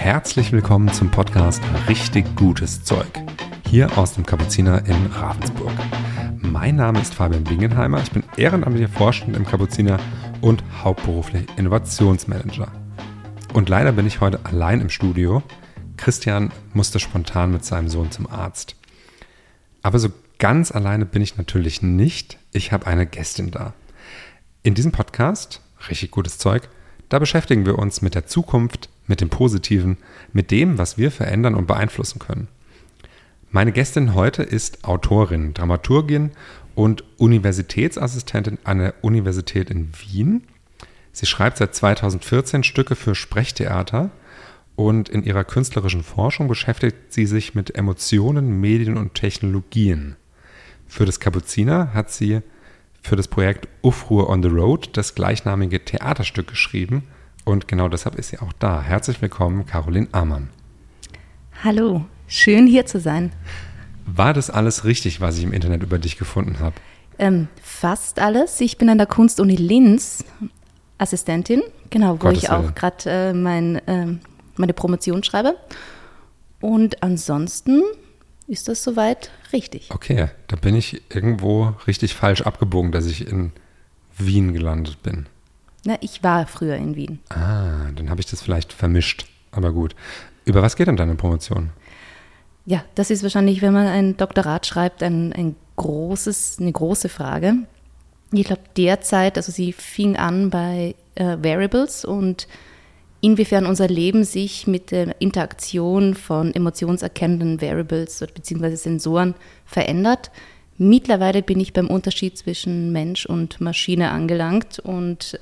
Herzlich willkommen zum Podcast Richtig Gutes Zeug, hier aus dem Kapuziner in Ravensburg. Mein Name ist Fabian Wingenheimer, ich bin ehrenamtlicher Vorstand im Kapuziner und hauptberuflich Innovationsmanager. Und leider bin ich heute allein im Studio. Christian musste spontan mit seinem Sohn zum Arzt. Aber so ganz alleine bin ich natürlich nicht. Ich habe eine Gästin da. In diesem Podcast, Richtig Gutes Zeug, da beschäftigen wir uns mit der Zukunft, mit dem Positiven, mit dem, was wir verändern und beeinflussen können. Meine Gästin heute ist Autorin, Dramaturgin und Universitätsassistentin an der Universität in Wien. Sie schreibt seit 2014 Stücke für Sprechtheater und in ihrer künstlerischen Forschung beschäftigt sie sich mit Emotionen, Medien und Technologien. Für das Kapuziner hat sie für das Projekt Ufruhr on the Road das gleichnamige Theaterstück geschrieben und genau deshalb ist sie auch da. Herzlich willkommen, Caroline Amann. Hallo, schön hier zu sein. War das alles richtig, was ich im Internet über dich gefunden habe? Fast alles. Ich bin an der Kunstuni Linz Assistentin, genau, wo ich auch gerade meine Promotion schreibe. Und ansonsten ist das soweit richtig. Okay, da bin ich irgendwo richtig falsch abgebogen, dass ich in Wien gelandet bin. Na, ich war früher in Wien. Ah, dann habe ich das vielleicht vermischt. Aber gut. Über was geht denn deine Promotion? Ja, das ist wahrscheinlich, wenn man ein Doktorat schreibt, eine große Frage. Ich glaube derzeit, also sie fing an bei Variables und inwiefern unser Leben sich mit der Interaktion von emotionserkennenden Variables bzw. Sensoren verändert. Mittlerweile bin ich beim Unterschied zwischen Mensch und Maschine angelangt und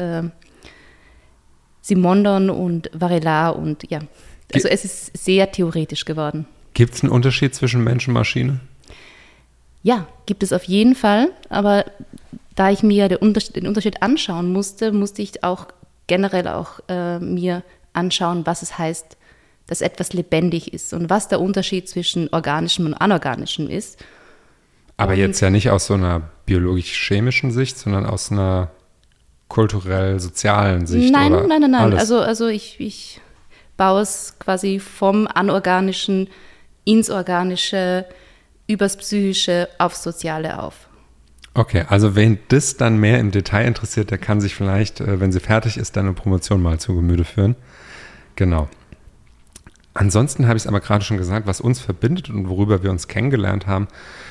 Simondon und Varela und ja, also es ist sehr theoretisch geworden. Gibt es einen Unterschied zwischen Mensch und Maschine? Ja, gibt es auf jeden Fall, aber da ich mir den Unterschied anschauen musste ich auch generell auch mir anschauen, was es heißt, dass etwas lebendig ist und was der Unterschied zwischen organischem und anorganischem ist. Aber jetzt ja nicht aus so einer biologisch-chemischen Sicht, sondern aus einer kulturell-sozialen Sicht? Nein. Alles? Also ich baue es quasi vom Anorganischen ins Organische, übers Psychische aufs Soziale auf. Okay, also wen das dann mehr im Detail interessiert, der kann sich vielleicht, wenn sie fertig ist, deine Promotion mal zu Gemüte führen. Genau. Ansonsten habe ich es aber gerade schon gesagt, was uns verbindet und worüber wir uns kennengelernt haben,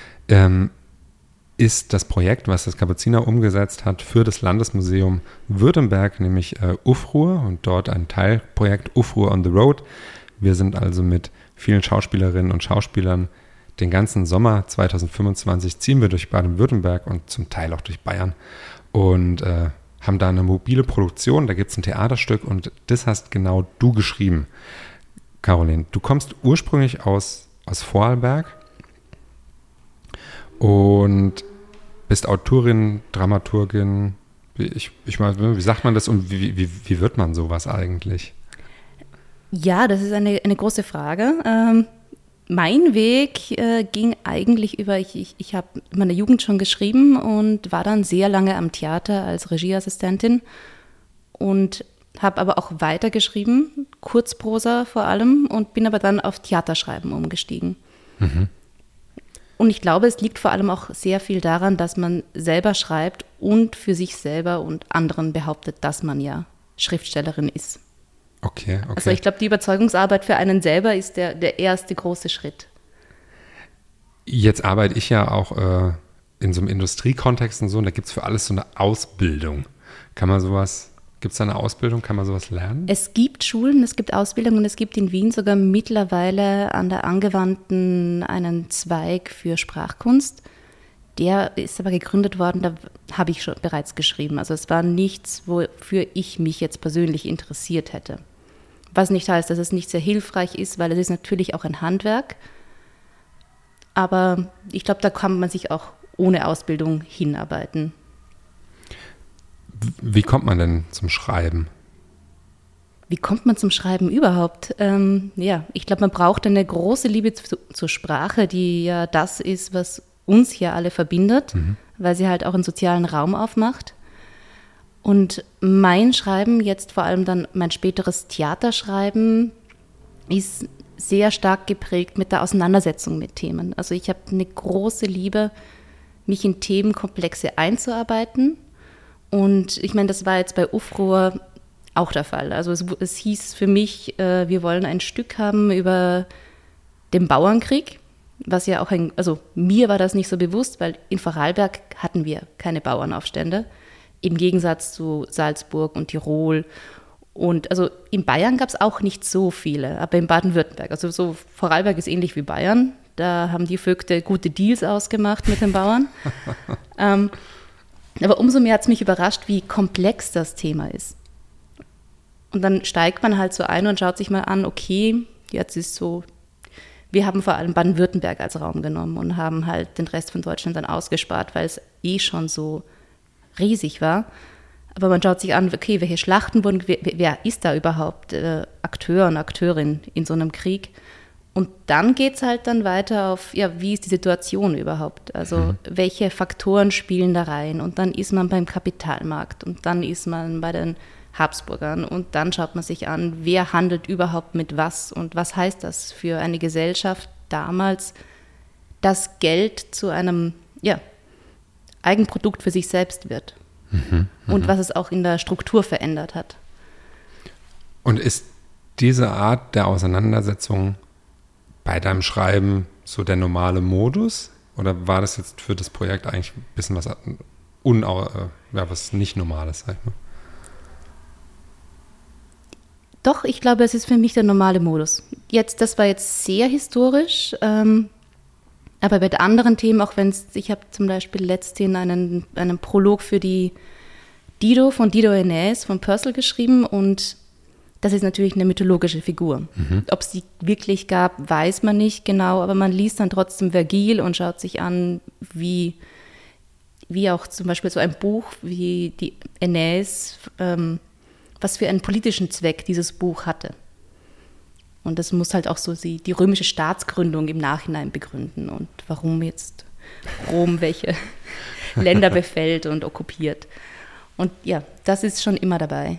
ist das Projekt, was das Kapuziner umgesetzt hat für das Landesmuseum Württemberg, nämlich Ufruhr und dort ein Teilprojekt Ufruhr on the Road. Wir sind also mit vielen Schauspielerinnen und Schauspielern den ganzen Sommer 2025 ziehen wir durch Baden-Württemberg und zum Teil auch durch Bayern und haben da eine mobile Produktion, da gibt es ein Theaterstück und das hast genau du geschrieben. Caroline, du kommst ursprünglich aus Vorarlberg und bist Autorin, Dramaturgin. Wie sagt man das und wie wird man sowas eigentlich? Ja, das ist eine große Frage. Mein Weg ging eigentlich über, ich habe in meiner Jugend schon geschrieben und war dann sehr lange am Theater als Regieassistentin und habe aber auch weitergeschrieben, Kurzprosa vor allem, und bin aber dann auf Theaterschreiben umgestiegen. Mhm. Und ich glaube, es liegt vor allem auch sehr viel daran, dass man selber schreibt und für sich selber und anderen behauptet, dass man ja Schriftstellerin ist. Okay. Also ich glaube, die Überzeugungsarbeit für einen selber ist der erste große Schritt. Jetzt arbeite ich ja auch in so einem Industriekontext und so, und da gibt es für alles so eine Ausbildung. Gibt es da eine Ausbildung, kann man sowas lernen? Es gibt Schulen, es gibt Ausbildungen, es gibt in Wien sogar mittlerweile an der Angewandten einen Zweig für Sprachkunst. Der ist aber gegründet worden, da habe ich schon bereits geschrieben. Also es war nichts, wofür ich mich jetzt persönlich interessiert hätte. Was nicht heißt, dass es nicht sehr hilfreich ist, weil es ist natürlich auch ein Handwerk. Aber ich glaube, da kann man sich auch ohne Ausbildung hinarbeiten. Wie kommt man denn zum Schreiben? Wie kommt man zum Schreiben überhaupt? Ich glaube, man braucht eine große Liebe zur Sprache, die ja das ist, was uns hier alle verbindet, weil sie halt auch einen sozialen Raum aufmacht. Und mein Schreiben, jetzt vor allem dann mein späteres Theaterschreiben, ist sehr stark geprägt mit der Auseinandersetzung mit Themen. Also ich habe eine große Liebe, mich in Themenkomplexe einzuarbeiten. Und ich meine, das war jetzt bei Ufrohr auch der Fall. Also es hieß für mich, wir wollen ein Stück haben über den Bauernkrieg, was ja auch also mir war das nicht so bewusst, weil in Vorarlberg hatten wir keine Bauernaufstände, im Gegensatz zu Salzburg und Tirol. Und also in Bayern gab es auch nicht so viele, aber in Baden-Württemberg, also so Vorarlberg ist ähnlich wie Bayern, da haben die Vögte gute Deals ausgemacht mit den Bauern. Aber umso mehr hat es mich überrascht, wie komplex das Thema ist. Und dann steigt man halt so ein und schaut sich mal an, okay, jetzt ist so, wir haben vor allem Baden-Württemberg als Raum genommen und haben halt den Rest von Deutschland dann ausgespart, weil es schon so riesig war. Aber man schaut sich an, okay, welche Schlachten wurden, wer ist da überhaupt Akteur und Akteurin in so einem Krieg? Und dann geht es halt dann weiter auf, ja, wie ist die Situation überhaupt? Also welche Faktoren spielen da rein? Und dann ist man beim Kapitalmarkt und dann ist man bei den Habsburgern und dann schaut man sich an, wer handelt überhaupt mit was und was heißt das für eine Gesellschaft damals, dass Geld zu einem Eigenprodukt für sich selbst wird und was es auch in der Struktur verändert hat. Und ist diese Art der Auseinandersetzung bei deinem Schreiben so der normale Modus oder war das jetzt für das Projekt eigentlich ein bisschen was nicht Normales, sag ich mal? Doch, ich glaube, es ist für mich der normale Modus. Das war jetzt sehr historisch, aber bei anderen Themen, ich habe zum Beispiel letztens einen Prolog für die Dido von Dido Aeneas von Purcell geschrieben und das ist natürlich eine mythologische Figur. Ob es die wirklich gab, weiß man nicht genau, aber man liest dann trotzdem Vergil und schaut sich an, wie auch zum Beispiel so ein Buch wie die Aeneas, was für einen politischen Zweck dieses Buch hatte. Und das muss halt auch so die römische Staatsgründung im Nachhinein begründen und warum jetzt Rom welche Länder befällt und okkupiert. Und ja, das ist schon immer dabei.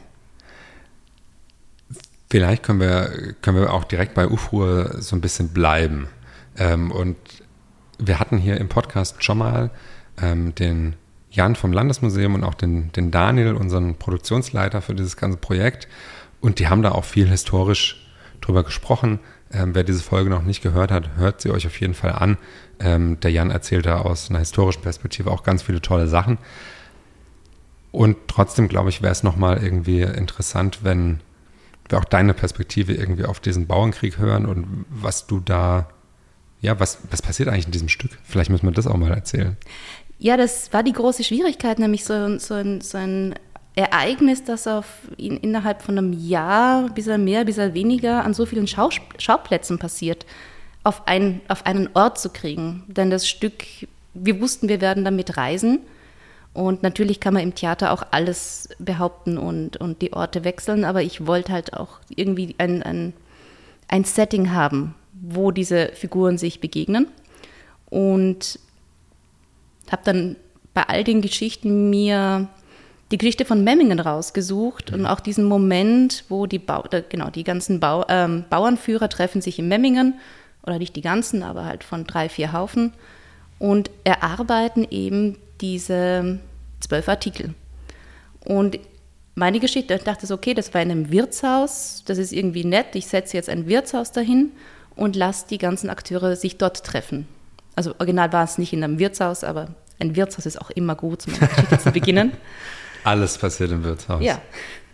Vielleicht können wir auch direkt bei Ufrohr so ein bisschen bleiben. Und wir hatten hier im Podcast schon mal den Jan vom Landesmuseum und auch den Daniel, unseren Produktionsleiter für dieses ganze Projekt. Und die haben da auch viel historisch drüber gesprochen. Wer diese Folge noch nicht gehört hat, hört sie euch auf jeden Fall an. Der Jan erzählt da aus einer historischen Perspektive auch ganz viele tolle Sachen. Und trotzdem, glaube ich, wäre es nochmal irgendwie interessant, wenn wir auch deine Perspektive irgendwie auf diesen Bauernkrieg hören und was du da, was passiert eigentlich in diesem Stück? Vielleicht müssen wir das auch mal erzählen. Ja, das war die große Schwierigkeit, nämlich so ein Ereignis, das innerhalb von einem Jahr, ein bisschen mehr, ein bisschen weniger, an so vielen Schauplätzen passiert, auf einen Ort zu kriegen. Denn das Stück, wir wussten, wir werden damit reisen. Und natürlich kann man im Theater auch alles behaupten und die Orte wechseln, aber ich wollte halt auch irgendwie ein Setting haben, wo diese Figuren sich begegnen. Und habe dann bei all den Geschichten mir die Geschichte von Memmingen rausgesucht und auch diesen Moment, wo die ganzen Bauernführer treffen sich in Memmingen, oder nicht die ganzen, aber halt von 3-4 Haufen und erarbeiten eben diese 12 Artikel. Und meine Geschichte, ich dachte so, okay, das war in einem Wirtshaus, das ist irgendwie nett, ich setze jetzt ein Wirtshaus dahin und lasse die ganzen Akteure sich dort treffen. Also original war es nicht in einem Wirtshaus, aber ein Wirtshaus ist auch immer gut, um eine Geschichte zu beginnen. Alles passiert im Wirtshaus. Ja.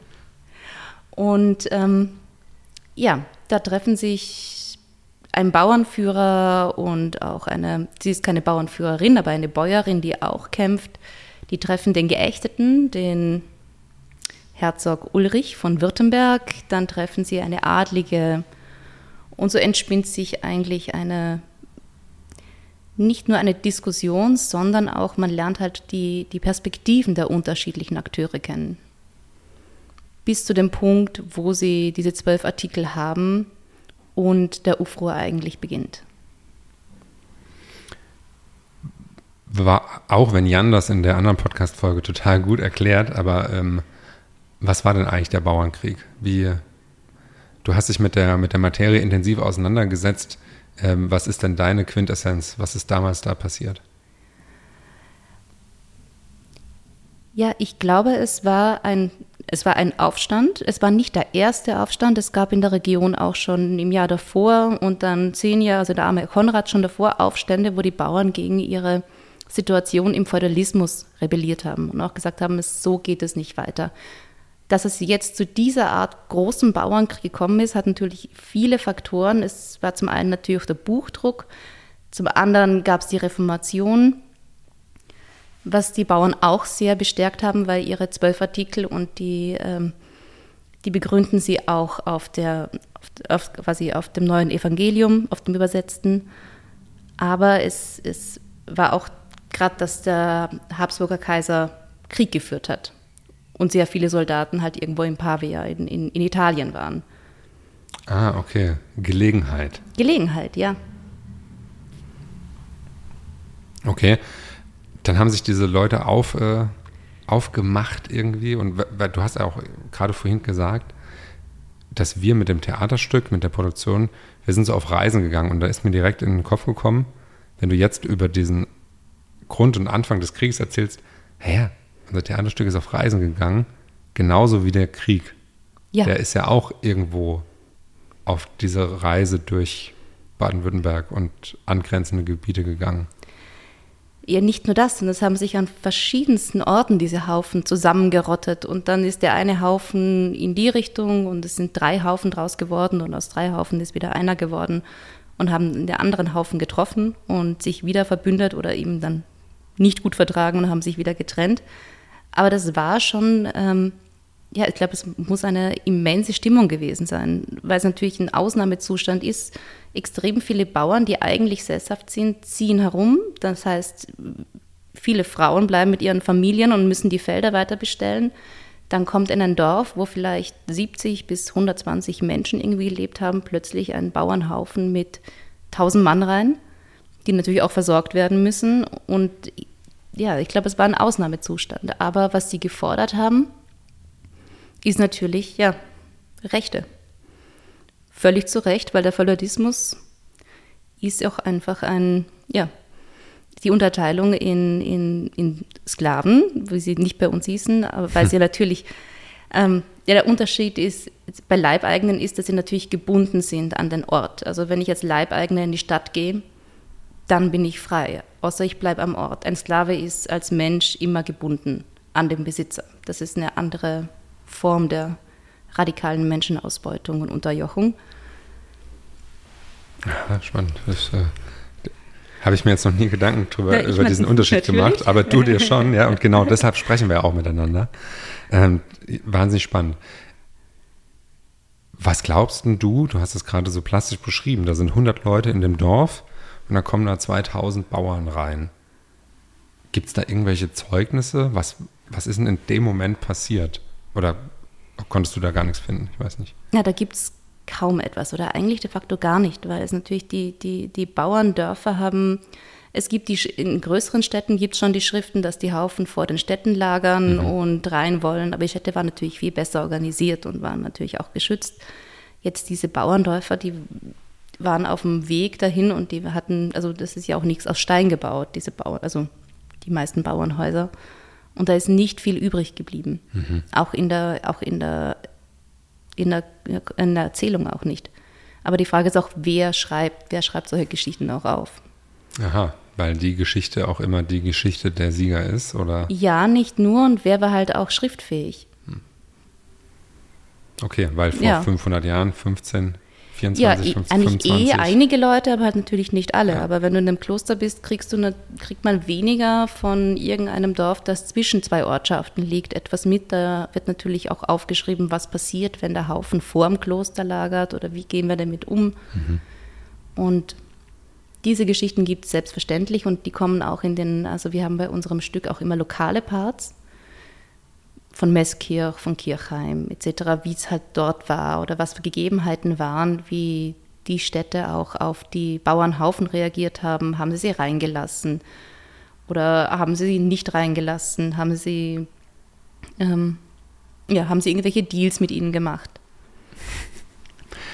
Und da treffen sich ein Bauernführer und auch sie ist keine Bauernführerin, aber eine Bäuerin, die auch kämpft. Die treffen den Geächteten, den Herzog Ulrich von Württemberg. Dann treffen sie eine Adlige. Und so entspinnt sich eigentlich nicht nur eine Diskussion, sondern auch, man lernt halt die Perspektiven der unterschiedlichen Akteure kennen. Bis zu dem Punkt, wo sie diese 12 Artikel haben und der Ufrohr eigentlich beginnt. Auch wenn Jan das in der anderen Podcast-Folge total gut erklärt, aber was war denn eigentlich der Bauernkrieg? Du Du hast dich mit der Materie intensiv auseinandergesetzt. Was ist denn deine Quintessenz? Was ist damals da passiert? Ja, ich glaube, es war ein Aufstand. Es war nicht der erste Aufstand. Es gab in der Region auch schon im Jahr davor und dann 10 Jahre, also der arme Konrad schon davor, Aufstände, wo die Bauern gegen ihre Situation im Feudalismus rebelliert haben und auch gesagt haben, so geht es nicht weiter. Dass es jetzt zu dieser Art großen Bauernkrieg gekommen ist, hat natürlich viele Faktoren. Es war zum einen natürlich der Buchdruck, zum anderen gab es die Reformation, was die Bauern auch sehr bestärkt haben, weil ihre 12 Artikel und die begründen sie auch quasi auf dem neuen Evangelium, auf dem Übersetzten. Aber es war auch gerade, dass der Habsburger Kaiser Krieg geführt hat und sehr viele Soldaten halt irgendwo in Pavia in Italien waren. Ah, okay. Gelegenheit. Gelegenheit, ja. Okay. Dann haben sich diese Leute aufgemacht irgendwie und weil du hast ja auch gerade vorhin gesagt, dass wir mit dem Theaterstück, mit der Produktion, wir sind so auf Reisen gegangen und da ist mir direkt in den Kopf gekommen, wenn du jetzt über diesen Grund und Anfang des Krieges erzählst, unser Theaterstück ist auf Reisen gegangen, genauso wie der Krieg. Ja. Der ist ja auch irgendwo auf diese Reise durch Baden-Württemberg und angrenzende Gebiete gegangen. Ja, nicht nur das, sondern es haben sich an verschiedensten Orten diese Haufen zusammengerottet und dann ist der eine Haufen in die Richtung und es sind 3 Haufen draus geworden und aus 3 Haufen ist wieder einer geworden und haben den anderen Haufen getroffen und sich wieder verbündet oder eben dann nicht gut vertragen und haben sich wieder getrennt. Aber das war schon, ich glaube, es muss eine immense Stimmung gewesen sein, weil es natürlich ein Ausnahmezustand ist. Extrem viele Bauern, die eigentlich sesshaft sind, ziehen herum. Das heißt, viele Frauen bleiben mit ihren Familien und müssen die Felder weiter bestellen. Dann kommt in ein Dorf, wo vielleicht 70 bis 120 Menschen irgendwie gelebt haben, plötzlich ein Bauernhaufen mit 1000 Mann rein, die natürlich auch versorgt werden müssen. Und ja, ich glaube, es war ein Ausnahmezustand. Aber was sie gefordert haben, ist natürlich, Rechte. Völlig zu Recht, weil der Feudalismus ist auch einfach die Unterteilung in Sklaven, wie sie nicht bei uns hießen, aber weil sie natürlich, der Unterschied ist, bei Leibeigenen ist, dass sie natürlich gebunden sind an den Ort. Also wenn ich als Leibeigener in die Stadt gehe, dann bin ich frei, außer ich bleibe am Ort. Ein Sklave ist als Mensch immer gebunden an den Besitzer. Das ist eine andere Form der radikalen Menschenausbeutung und Unterjochung. Ja, spannend. Das habe ich mir jetzt noch nie Gedanken über diesen Unterschied gemacht, aber du dir schon, ja, und genau deshalb sprechen wir auch miteinander. Wahnsinnig spannend. Was glaubst denn du hast es gerade so plastisch beschrieben, da sind 100 Leute in dem Dorf und da kommen da 2000 Bauern rein. Gibt es da irgendwelche Zeugnisse? Was ist denn in dem Moment passiert? Oder konntest du da gar nichts finden? Ich weiß nicht. Ja, da gibt es kaum etwas oder eigentlich de facto gar nicht, weil es natürlich die Bauerndörfer haben, es gibt in größeren Städten gibt es schon die Schriften, dass die Haufen vor den Städten lagern und rein wollen, aber die Städte waren natürlich viel besser organisiert und waren natürlich auch geschützt. Jetzt diese Bauerndörfer, die waren auf dem Weg dahin und die hatten, also das ist ja auch nichts aus Stein gebaut, also die meisten Bauernhäuser. Und da ist nicht viel übrig geblieben. Auch in der Erzählung auch nicht. Aber die Frage ist auch, wer schreibt solche Geschichten auch auf? Aha, weil die Geschichte auch immer die Geschichte der Sieger ist, oder? Ja, nicht nur. Und wer war halt auch schriftfähig? Okay, weil vor 500 Jahren, 15, 24, 25. Einige Leute, aber halt natürlich nicht alle. Ja. Aber wenn du in einem Kloster bist, kriegt man weniger von irgendeinem Dorf, das zwischen 2 Ortschaften liegt, etwas mit. Da wird natürlich auch aufgeschrieben, was passiert, wenn der Haufen vor dem Kloster lagert oder wie gehen wir damit um. Und diese Geschichten gibt es selbstverständlich und die kommen auch also wir haben bei unserem Stück auch immer lokale Parts von Meßkirch, von Kirchheim etc., wie es halt dort war oder was für Gegebenheiten waren, wie die Städte auch auf die Bauernhaufen reagiert haben. Haben sie reingelassen oder haben sie nicht reingelassen? Haben sie irgendwelche Deals mit ihnen gemacht?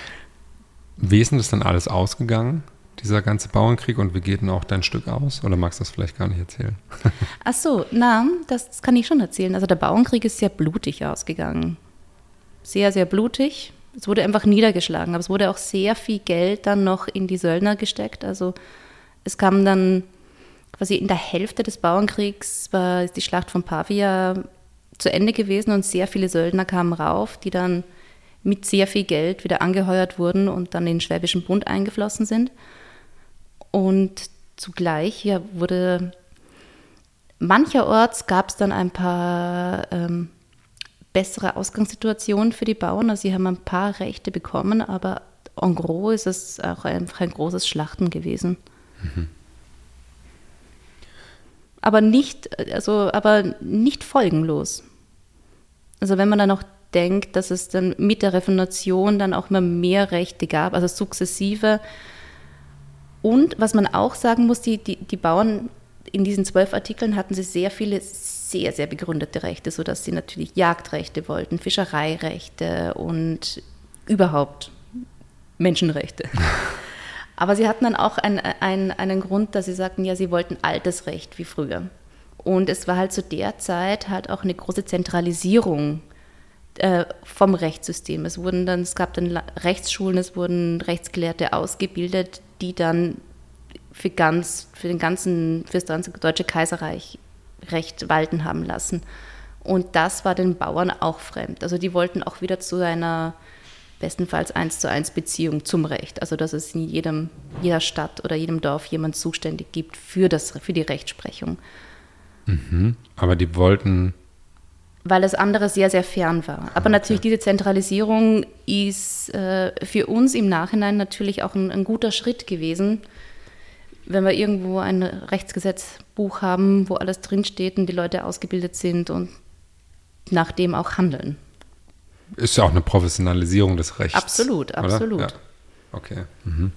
Wie ist denn das dann alles ausgegangen, dieser ganze Bauernkrieg, und wie geht denn auch dein Stück aus? Oder magst du das vielleicht gar nicht erzählen? Ach so, na, das kann ich schon erzählen. Also der Bauernkrieg ist sehr blutig ausgegangen. Sehr, sehr blutig. Es wurde einfach niedergeschlagen, aber es wurde auch sehr viel Geld dann noch in die Söldner gesteckt. Also es kam dann quasi in der Hälfte des Bauernkriegs, war die Schlacht von Pavia zu Ende gewesen und sehr viele Söldner kamen rauf, die dann mit sehr viel Geld wieder angeheuert wurden und dann in den Schwäbischen Bund eingeflossen sind. Und zugleich wurde mancherorts gab es dann ein paar bessere Ausgangssituationen für die Bauern. Also sie haben ein paar Rechte bekommen, aber en gros ist es auch einfach ein großes Schlachten gewesen. Mhm. Aber nicht folgenlos. Also wenn man dann auch denkt, dass es dann mit der Reformation dann auch immer mehr Rechte gab, also sukzessive. Und was man auch sagen muss, die Bauern in diesen 12 Artikeln hatten sie sehr viele sehr, sehr begründete Rechte, sodass sie natürlich Jagdrechte wollten, Fischereirechte und überhaupt Menschenrechte. Aber sie hatten dann auch einen Grund, dass sie sagten, ja, sie wollten altes Recht wie früher. Und es war halt zu der Zeit halt auch eine große Zentralisierung vom Rechtssystem. Es gab dann Rechtsschulen, es wurden Rechtsgelehrte ausgebildet, die dann für das ganze Deutsche Kaiserreich Recht walten haben lassen. Und das war den Bauern auch fremd. Also die wollten auch wieder zu einer bestenfalls 1:1 Beziehung zum Recht. Also dass es in jeder Stadt oder jedem Dorf jemand zuständig gibt für die Rechtsprechung. Mhm. Aber die wollten... Weil das andere sehr, sehr fern war. Aber natürlich diese Zentralisierung ist für uns im Nachhinein natürlich auch ein guter Schritt gewesen, wenn wir irgendwo ein Rechtsgesetzbuch haben, wo alles drinsteht und die Leute ausgebildet sind und nach dem auch handeln. Ist ja auch eine Professionalisierung des Rechts. Absolut, oder? absolut. Ja. Okay. Mhm.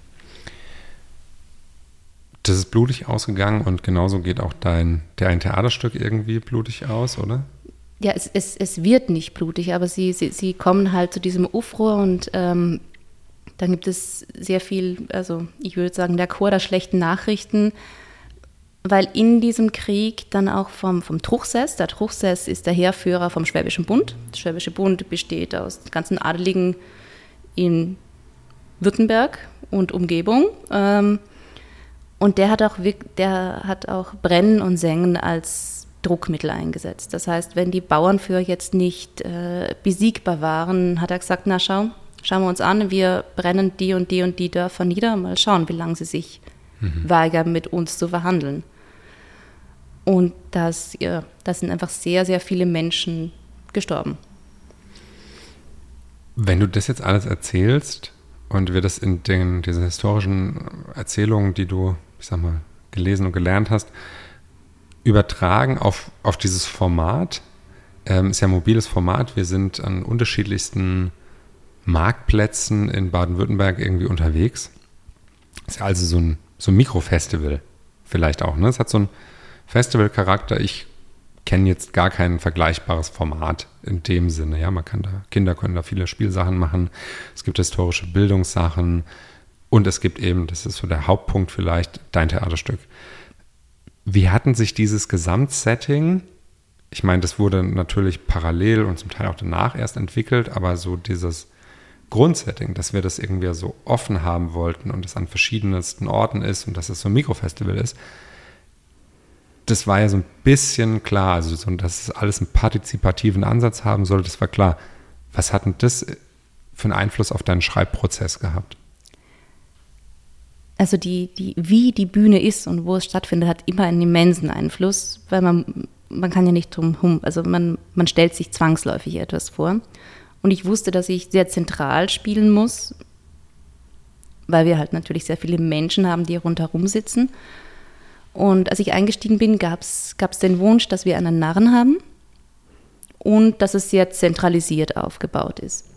Das ist blutig ausgegangen und genauso geht auch dein Theaterstück irgendwie blutig aus, oder? Ja, es wird nicht blutig, aber sie kommen halt zu diesem Ufrohr und dann gibt es sehr viel, also ich würde sagen, der Chor der schlechten Nachrichten, weil in diesem Krieg dann auch vom Truchsess, der Truchsess ist der Heerführer vom Schwäbischen Bund. Der Schwäbische Bund besteht aus ganzen Adeligen in Württemberg und Umgebung. Und der hat auch Brennen und Sengen als Druckmittel eingesetzt. Das heißt, wenn die Bauernführer jetzt nicht besiegbar waren, hat er gesagt, na schauen wir uns an, wir brennen die und die und die Dörfer nieder, mal schauen, wie lange sie sich weigern, mit uns zu verhandeln. Und da sind einfach sehr, sehr viele Menschen gestorben. Wenn du das jetzt alles erzählst und wir das in diesen historischen Erzählungen, die du, ich sag mal, gelesen und gelernt hast, übertragen auf dieses Format, ist ja ein mobiles Format, wir sind an unterschiedlichsten Marktplätzen in Baden-Württemberg irgendwie unterwegs. Ist ja also so ein Mikrofestival vielleicht auch, ne? Es hat so einen Festivalcharakter. Ich kenne jetzt gar kein vergleichbares Format in dem Sinne. Ja, Kinder können da viele Spielsachen machen. Es gibt historische Bildungssachen und es gibt eben, das ist so der Hauptpunkt vielleicht, dein Theaterstück. Wie hatten sich dieses Gesamtsetting, ich meine, das wurde natürlich parallel und zum Teil auch danach erst entwickelt, aber so dieses Grundsetting, dass wir das irgendwie so offen haben wollten und es an verschiedensten Orten ist und dass es so ein Mikrofestival ist, das war ja so ein bisschen klar, also so, dass es alles einen partizipativen Ansatz haben soll, das war klar. Was hat denn das für einen Einfluss auf deinen Schreibprozess gehabt? Also wie die Bühne ist und wo es stattfindet, hat immer einen immensen Einfluss, weil man kann ja nicht drum herum, also man stellt sich zwangsläufig etwas vor. Und ich wusste, dass ich sehr zentral spielen muss, weil wir halt natürlich sehr viele Menschen haben, die rundherum sitzen. Und als ich eingestiegen bin, gab es den Wunsch, dass wir einen Narren haben und dass es sehr zentralisiert aufgebaut ist.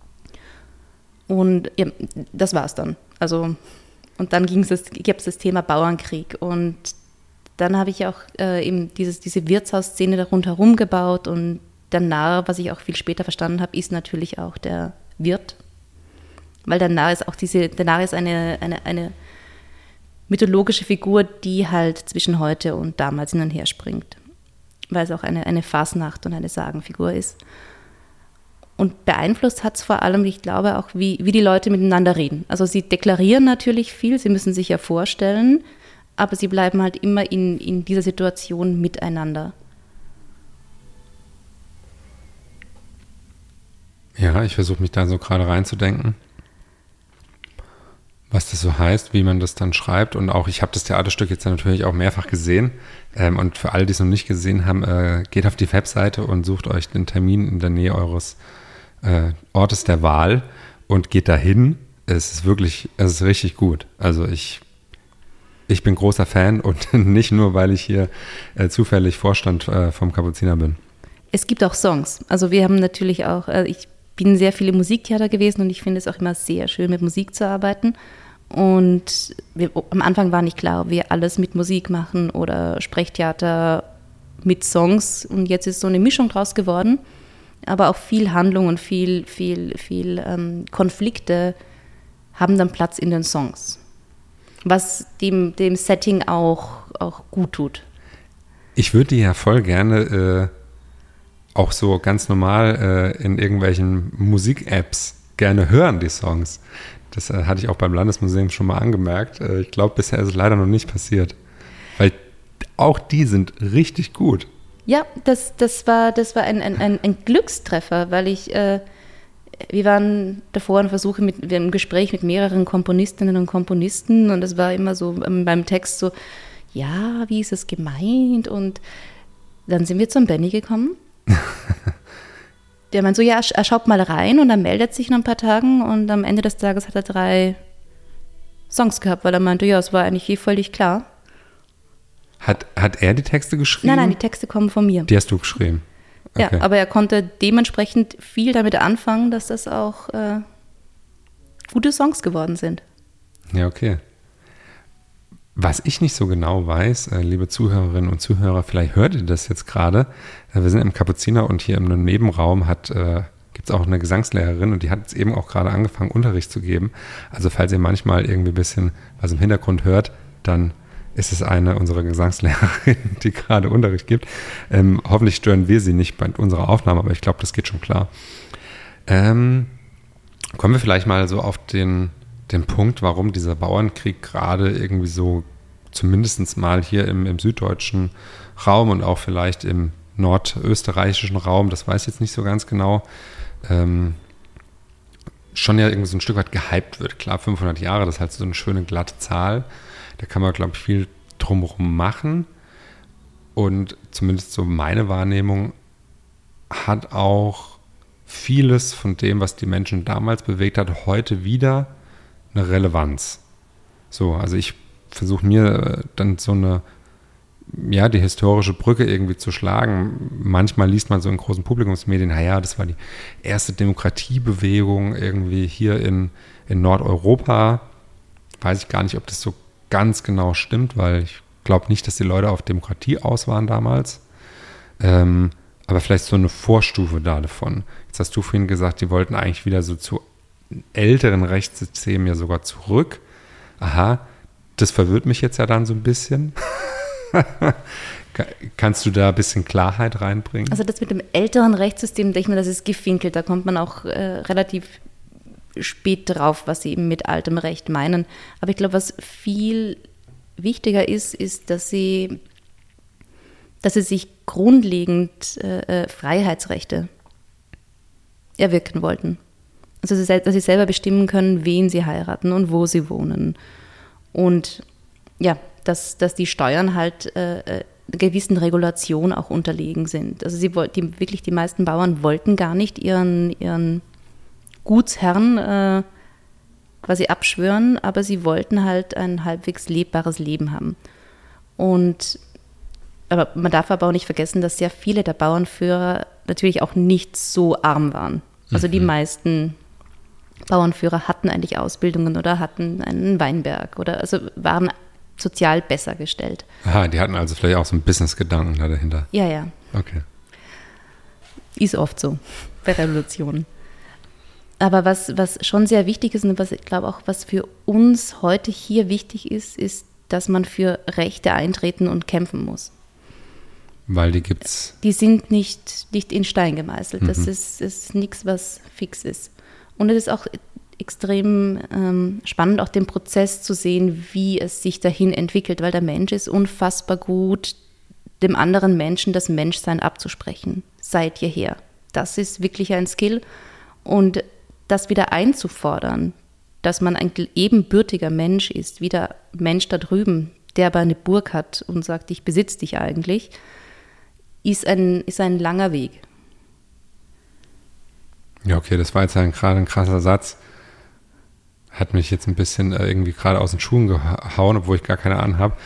Und ja, das war's dann. Also, und dann gab es das Thema Bauernkrieg. Und dann habe ich auch eben diese Wirtshausszene da rundherum gebaut. Und der Narr, was ich auch viel später verstanden habe, ist natürlich auch der Wirt. Weil der Narr ist eine mythologische Figur, die halt zwischen heute und damals hin und her springt. Weil es auch eine Fasnacht und eine Sagenfigur ist. Und beeinflusst hat es vor allem, ich glaube, auch wie die Leute miteinander reden. Also sie deklarieren natürlich viel, sie müssen sich ja vorstellen, aber sie bleiben halt immer in dieser Situation miteinander. Ja, ich versuche mich da so gerade reinzudenken, was das so heißt, wie man das dann schreibt. Und auch, ich habe das Theaterstück jetzt natürlich auch mehrfach gesehen. Und für alle, die es noch nicht gesehen haben, geht auf die Webseite und sucht euch den Termin in der Nähe eures Ortes der Wahl und geht dahin. Es ist richtig gut. Also ich bin großer Fan und nicht nur, weil ich hier zufällig Vorstand vom Kapuziner bin. Es gibt auch Songs. Also wir haben natürlich auch, ich bin sehr viel im Musiktheater gewesen und ich finde es auch immer sehr schön, mit Musik zu arbeiten. Und am Anfang war nicht klar, ob wir alles mit Musik machen oder Sprechtheater mit Songs. Und jetzt ist so eine Mischung draus geworden. Aber auch viel Handlung und viel Konflikte haben dann Platz in den Songs. Was dem Setting auch gut tut. Ich würde die ja voll gerne auch so ganz normal in irgendwelchen Musik-Apps gerne hören, die Songs. Das hatte ich auch beim Landesmuseum schon mal angemerkt. Ich glaube, bisher ist es leider noch nicht passiert. Weil auch die sind richtig gut. Ja, das war ein Glückstreffer, weil wir waren davor im Gespräch mit mehreren Komponistinnen und Komponisten und es war immer so beim Text so, ja, wie ist es gemeint? Und dann sind wir zum Benny gekommen. Der meint so, ja, er schaut mal rein und er meldet sich nach ein paar Tagen und am Ende des Tages hat er 3 Songs gehabt, weil er meinte, ja, es war eigentlich völlig klar. Hat er die Texte geschrieben? Nein, die Texte kommen von mir. Die hast du geschrieben? Okay. Ja, aber er konnte dementsprechend viel damit anfangen, dass das auch gute Songs geworden sind. Ja, okay. Was ich nicht so genau weiß, liebe Zuhörerinnen und Zuhörer, vielleicht hört ihr das jetzt gerade, wir sind im Kapuziner und hier im Nebenraum gibt es auch eine Gesangslehrerin und die hat jetzt eben auch gerade angefangen, Unterricht zu geben. Also falls ihr manchmal irgendwie ein bisschen was im Hintergrund hört, dann ist es eine unserer Gesangslehrerinnen, die gerade Unterricht gibt. Hoffentlich stören wir sie nicht bei unserer Aufnahme, aber ich glaube, das geht schon klar. Kommen wir vielleicht mal so auf den Punkt, warum dieser Bauernkrieg gerade irgendwie so zumindest mal hier im süddeutschen Raum und auch vielleicht im nordösterreichischen Raum, das weiß ich jetzt nicht so ganz genau, schon ja irgendwie so ein Stück weit gehypt wird. Klar, 500 Jahre, das ist halt so eine schöne glatte Zahl. Da kann man, glaube ich, viel drumherum machen. Und zumindest so meine Wahrnehmung hat auch vieles von dem, was die Menschen damals bewegt hat, heute wieder eine Relevanz. So, also ich versuche mir dann so die historische Brücke irgendwie zu schlagen. Manchmal liest man so in großen Publikumsmedien, naja, das war die erste Demokratiebewegung irgendwie hier in Nordeuropa. Weiß ich gar nicht, ob das so ganz genau stimmt, weil ich glaube nicht, dass die Leute auf Demokratie aus waren damals. Aber vielleicht so eine Vorstufe davon. Jetzt hast du vorhin gesagt, die wollten eigentlich wieder so zu älteren Rechtssystemen ja sogar zurück. Aha, das verwirrt mich jetzt ja dann so ein bisschen. Kannst du da ein bisschen Klarheit reinbringen? Also das mit dem älteren Rechtssystem, denke ich mir, das ist gefinkelt. Da kommt man auch relativ spät drauf, was sie eben mit altem Recht meinen. Aber ich glaube, was viel wichtiger ist, dass sie sich grundlegend Freiheitsrechte erwirken wollten. Also dass sie selber bestimmen können, wen sie heiraten und wo sie wohnen. Und ja, dass die Steuern halt einer gewissen Regulation auch unterlegen sind. Also die meisten Bauern wollten gar nicht ihren Gutsherren quasi abschwören, aber sie wollten halt ein halbwegs lebbares Leben haben. Aber man darf aber auch nicht vergessen, dass sehr viele der Bauernführer natürlich auch nicht so arm waren. Also die meisten Bauernführer hatten eigentlich Ausbildungen oder hatten einen Weinberg oder also waren sozial besser gestellt. Aha, die hatten also vielleicht auch so einen Business-Gedanken da dahinter. Ja. Okay. Ist oft so bei Revolutionen. Aber was schon sehr wichtig ist und was ich glaube auch, was für uns heute hier wichtig ist, dass man für Rechte eintreten und kämpfen muss. Weil die gibt's. Die sind nicht in Stein gemeißelt. Das ist nichts, was fix ist. Und es ist auch extrem spannend, auch den Prozess zu sehen, wie es sich dahin entwickelt, weil der Mensch ist unfassbar gut, dem anderen Menschen das Menschsein abzusprechen, seit jeher. Das ist wirklich ein Skill. Und das wieder einzufordern, dass man ein ebenbürtiger Mensch ist, wie der Mensch da drüben, der aber eine Burg hat und sagt, ich besitze dich eigentlich, ist ein langer Weg. Ja, okay, das war jetzt gerade ein krasser Satz. Hat mich jetzt ein bisschen irgendwie gerade aus den Schuhen gehauen, obwohl ich gar keine Ahnung habe.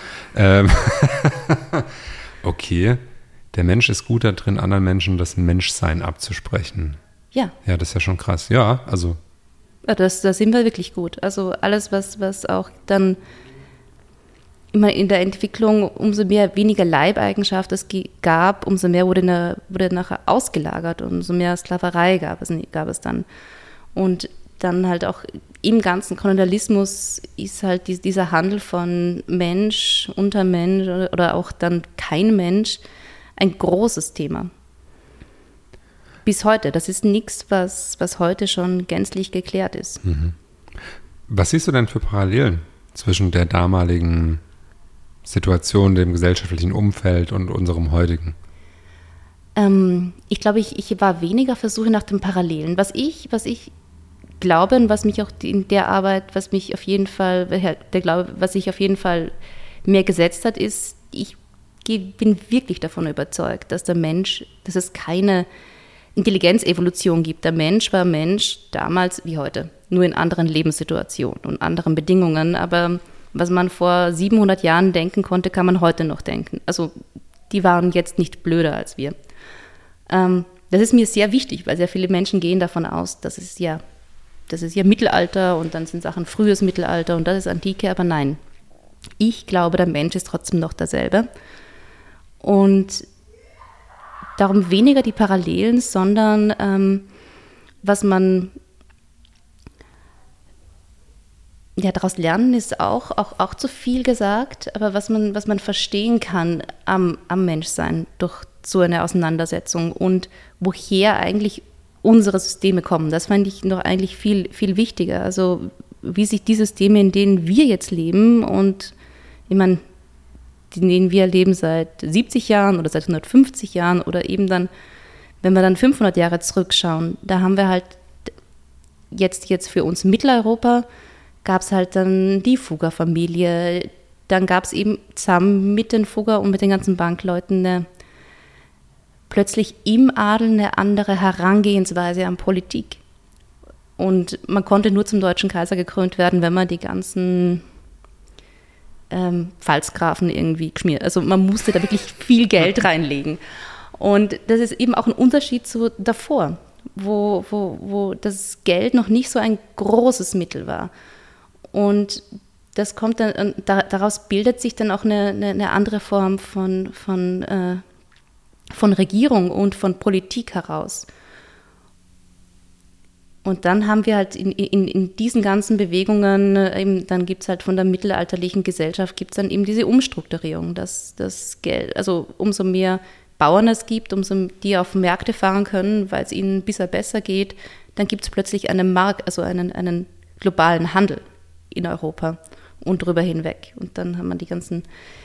Okay, der Mensch ist gut da drin, anderen Menschen das Menschsein abzusprechen. Ja. Ja, das ist ja schon krass. Ja, also. Da sind wir wirklich gut. Also alles, was auch dann immer in der Entwicklung, umso weniger Leibeigenschaft es gab, umso mehr wurde nachher ausgelagert und umso mehr Sklaverei gab es dann. Und dann halt auch im ganzen Kolonialismus ist halt dieser Handel von Mensch, Untermensch oder auch dann kein Mensch ein großes Thema. Bis heute. Das ist nichts, was heute schon gänzlich geklärt ist. Mhm. Was siehst du denn für Parallelen zwischen der damaligen Situation, dem gesellschaftlichen Umfeld und unserem heutigen? Ich glaube, ich war weniger Versuche nach den Parallelen. Was ich glaube und was mich auch in der Arbeit, was ich auf jeden Fall mehr gesetzt hat, ist, ich bin wirklich davon überzeugt, dass es keine Intelligenzevolution gibt. Der Mensch war Mensch damals wie heute, nur in anderen Lebenssituationen und anderen Bedingungen. Aber was man vor 700 Jahren denken konnte, kann man heute noch denken. Also die waren jetzt nicht blöder als wir. Das ist mir sehr wichtig, weil sehr viele Menschen gehen davon aus, das ist ja Mittelalter und dann sind Sachen frühes Mittelalter und das ist Antike, aber nein. Ich glaube, der Mensch ist trotzdem noch derselbe. Und darum weniger die Parallelen, sondern was man daraus lernen ist auch zu viel gesagt, aber was man verstehen kann am Menschsein durch so eine Auseinandersetzung und woher eigentlich unsere Systeme kommen. Das fand ich noch eigentlich viel, viel wichtiger. Also wie sich die Systeme, in denen wir jetzt leben und in denen wir leben seit 70 Jahren oder seit 150 Jahren oder eben dann, wenn wir dann 500 Jahre zurückschauen, da haben wir halt jetzt für uns Mitteleuropa gab es halt dann die Fugger-Familie, dann gab es eben zusammen mit den Fugger und mit den ganzen Bankleuten plötzlich im Adel eine andere Herangehensweise an Politik. Und man konnte nur zum deutschen Kaiser gekrönt werden, wenn man die ganzen Pfalzgrafen irgendwie geschmiert. Also man musste da wirklich viel Geld reinlegen. Und das ist eben auch ein Unterschied zu davor, wo das Geld noch nicht so ein großes Mittel war. Und das kommt dann, daraus bildet sich dann auch eine andere Form von Regierung und von Politik heraus. Und dann haben wir halt in diesen ganzen Bewegungen, eben, dann gibt es halt von der mittelalterlichen Gesellschaft, gibt es dann eben diese Umstrukturierung, dass das Geld, also umso mehr Bauern es gibt, umso die auf Märkte fahren können, weil es ihnen ein bisschen besser geht, dann gibt es plötzlich einen Markt, also einen globalen Handel in Europa und drüber hinweg. Und dann haben wir die ganzen,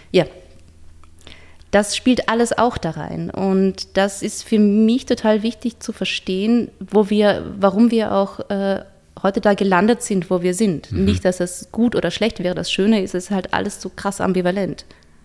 das spielt alles auch da rein. Und das ist für mich total wichtig zu verstehen, warum wir auch heute da gelandet sind, wo wir sind. Mhm. Nicht, dass es gut oder schlecht wäre. Das Schöne ist, es ist halt alles so krass ambivalent.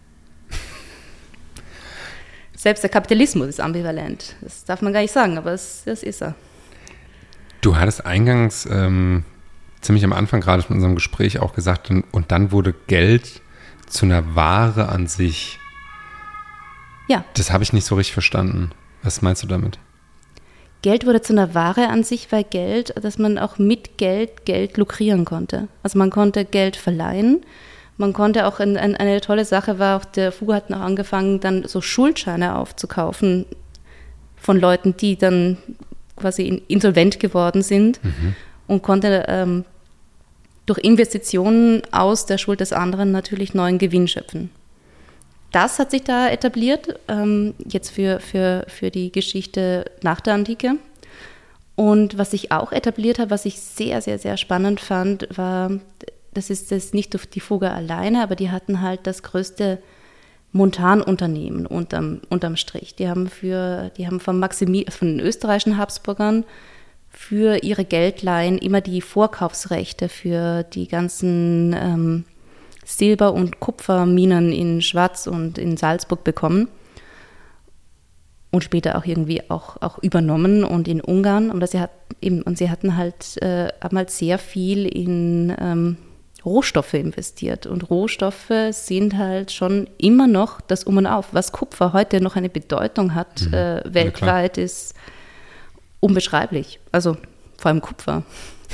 Selbst der Kapitalismus ist ambivalent. Das darf man gar nicht sagen, aber das ist er. Du hattest eingangs ziemlich am Anfang gerade von unserem Gespräch auch gesagt, und dann wurde Geld zu einer Ware an sich. Ja. Das habe ich nicht so richtig verstanden. Was meinst du damit? Geld wurde zu einer Ware an sich, weil dass man auch mit Geld lukrieren konnte. Also man konnte Geld verleihen. Man konnte auch, eine tolle Sache war auch, der Fugger hat noch angefangen, dann so Schuldscheine aufzukaufen von Leuten, die dann quasi insolvent geworden sind und konnte durch Investitionen aus der Schuld des anderen natürlich neuen Gewinn schöpfen. Das hat sich da etabliert, jetzt für die Geschichte nach der Antike. Und was sich auch etabliert hat, was ich sehr, sehr, sehr spannend fand, war, das ist das nicht die Fugger alleine, aber die hatten halt das größte Montanunternehmen unterm Strich. Die haben von den österreichischen Habsburgern für ihre Geldleihen immer die Vorkaufsrechte für die ganzen Silber- und Kupferminen in Schwaz und in Salzburg bekommen und später auch irgendwie auch übernommen und in Ungarn. Und sie hatten halt sehr viel in Rohstoffe investiert. Und Rohstoffe sind halt schon immer noch das Um und Auf. Was Kupfer heute noch eine Bedeutung hat weltweit, ist unbeschreiblich. Also vor allem Kupfer.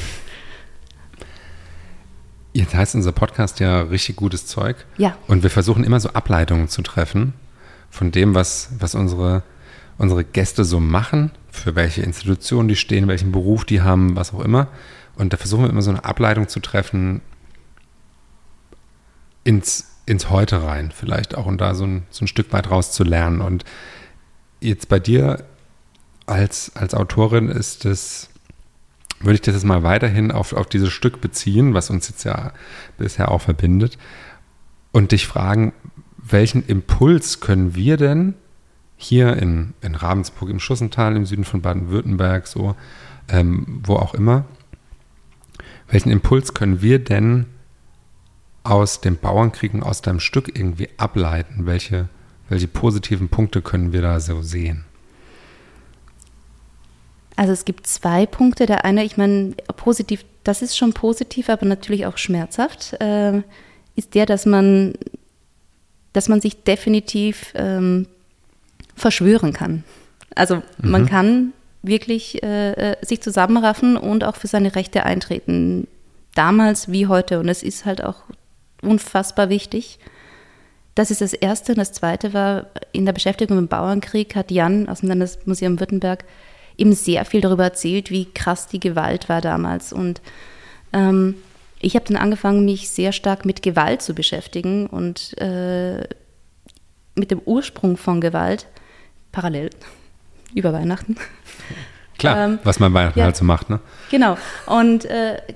Jetzt heißt unser Podcast ja richtig gutes Zeug. Ja. Und wir versuchen immer so Ableitungen zu treffen von dem, was unsere Gäste so machen, für welche Institutionen die stehen, welchen Beruf die haben, was auch immer. Und da versuchen wir immer so eine Ableitung zu treffen ins Heute rein vielleicht auch und da so ein Stück weit raus zu lernen. Und jetzt bei dir als Autorin würde ich das jetzt mal weiterhin auf dieses Stück beziehen, was uns jetzt ja bisher auch verbindet, und dich fragen, welchen Impuls können wir denn hier in Ravensburg, im Schussental, im Süden von Baden-Württemberg, so, wo auch immer, welchen Impuls können wir denn aus dem Bauernkrieg und aus deinem Stück irgendwie ableiten? Welche positiven Punkte können wir da so sehen? Also es gibt 2 Punkte. Der eine, ich meine, positiv, das ist schon positiv, aber natürlich auch schmerzhaft, ist der, dass man sich definitiv verschwören kann. Also man kann wirklich sich zusammenraffen und auch für seine Rechte eintreten. Damals wie heute. Und es ist halt auch unfassbar wichtig. Das ist das Erste. Und das Zweite war, in der Beschäftigung mit dem Bauernkrieg hat Jan aus dem Landesmuseum Württemberg eben sehr viel darüber erzählt, wie krass die Gewalt war damals. Und ich habe dann angefangen, mich sehr stark mit Gewalt zu beschäftigen und mit dem Ursprung von Gewalt parallel über Weihnachten. Klar, was man Weihnachten halt so macht, ne? Genau. Und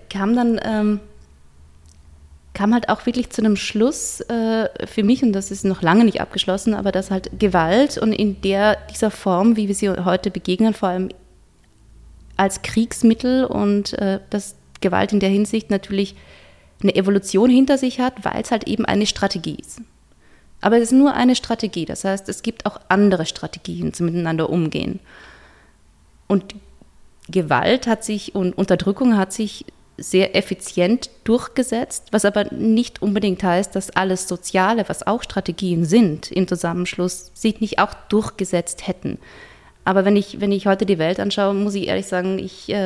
kam halt auch wirklich zu einem Schluss für mich, und das ist noch lange nicht abgeschlossen, aber dass halt Gewalt und in dieser Form, wie wir sie heute begegnen, vor allem als Kriegsmittel und dass Gewalt in der Hinsicht natürlich eine Evolution hinter sich hat, weil es halt eben eine Strategie ist. Aber es ist nur eine Strategie, das heißt, es gibt auch andere Strategien zum Miteinander umgehen. Und Gewalt und Unterdrückung hat sich sehr effizient durchgesetzt, was aber nicht unbedingt heißt, dass alles Soziale, was auch Strategien sind, im Zusammenschluss sich nicht auch durchgesetzt hätten. Aber wenn ich heute die Welt anschaue, muss ich ehrlich sagen,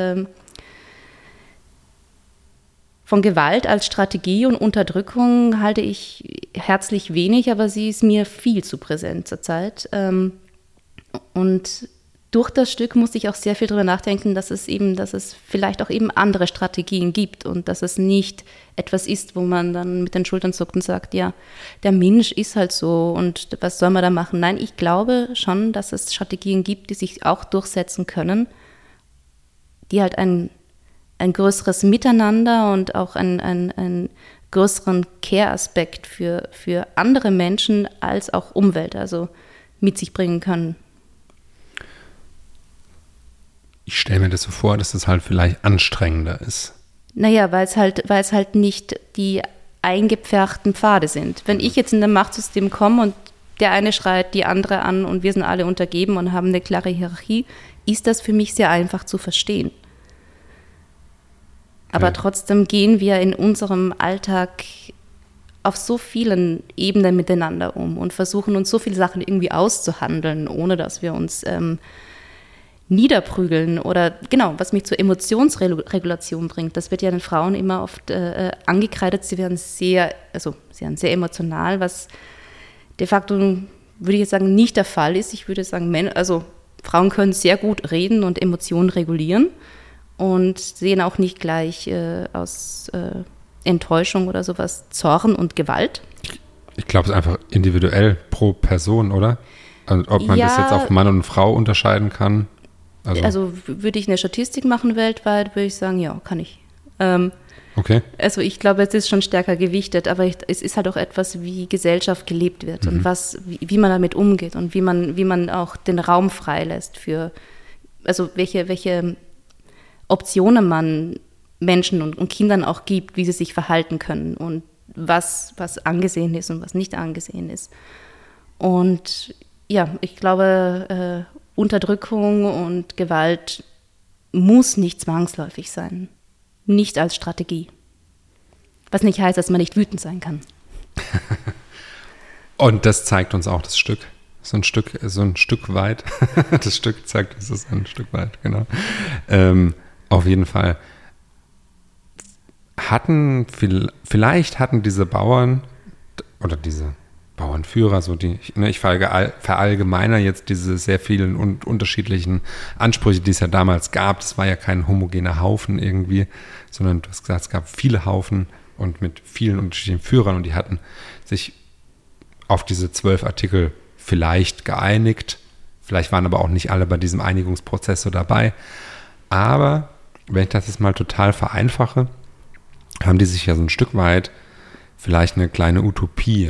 von Gewalt als Strategie und Unterdrückung halte ich herzlich wenig, aber sie ist mir viel zu präsent zurzeit. Und durch das Stück musste ich auch sehr viel darüber nachdenken, dass es vielleicht auch eben andere Strategien gibt und dass es nicht etwas ist, wo man dann mit den Schultern zuckt und sagt, ja, der Mensch ist halt so und was soll man da machen? Nein, ich glaube schon, dass es Strategien gibt, die sich auch durchsetzen können, die halt ein größeres Miteinander und auch einen größeren Care-Aspekt für andere Menschen als auch Umwelt, also mit sich bringen können. Ich stelle mir das so vor, dass das halt vielleicht anstrengender ist. Naja, weil es halt nicht die eingepferchten Pfade sind. Wenn ich jetzt in ein Machtsystem komme und der eine schreit die andere an und wir sind alle untergeben und haben eine klare Hierarchie, ist das für mich sehr einfach zu verstehen. Aber trotzdem gehen wir in unserem Alltag auf so vielen Ebenen miteinander um und versuchen uns so viele Sachen irgendwie auszuhandeln, ohne dass wir uns niederprügeln oder genau, was mich zur Emotionsregulation bringt. Das wird ja den Frauen immer oft angekreidet. Sie werden sehr emotional, was de facto, würde ich jetzt sagen, nicht der Fall ist. Ich würde sagen, Frauen können sehr gut reden und Emotionen regulieren und sehen auch nicht gleich aus Enttäuschung oder sowas Zorn und Gewalt. Ich glaube, es ist einfach individuell pro Person, oder? Also, ob man das jetzt auf Mann und Frau unterscheiden kann. Also würde ich eine Statistik machen weltweit, würde ich sagen, ja, kann ich. Okay. Also ich glaube, es ist schon stärker gewichtet, aber es ist halt auch etwas, wie Gesellschaft gelebt wird und wie man damit umgeht und wie man auch den Raum freilässt für, also welche Optionen man Menschen und Kindern auch gibt, wie sie sich verhalten können und was angesehen ist und was nicht angesehen ist. Und ja, ich glaube, Unterdrückung und Gewalt muss nicht zwangsläufig sein. Nicht als Strategie. Was nicht heißt, dass man nicht wütend sein kann. Und das zeigt uns auch das Stück. So ein Stück weit. Das Stück zeigt uns das ein Stück weit, genau. Auf jeden Fall. Vielleicht hatten diese Bauern oder diese Bauernführer, so ich verallgemeiner jetzt diese sehr vielen und unterschiedlichen Ansprüche, die es ja damals gab. Das war ja kein homogener Haufen irgendwie, sondern du hast gesagt, es gab viele Haufen und mit vielen unterschiedlichen Führern und die hatten sich auf diese 12 Artikel vielleicht geeinigt. Vielleicht waren aber auch nicht alle bei diesem Einigungsprozess so dabei. Aber wenn ich das jetzt mal total vereinfache, haben die sich ja so ein Stück weit vielleicht eine kleine Utopie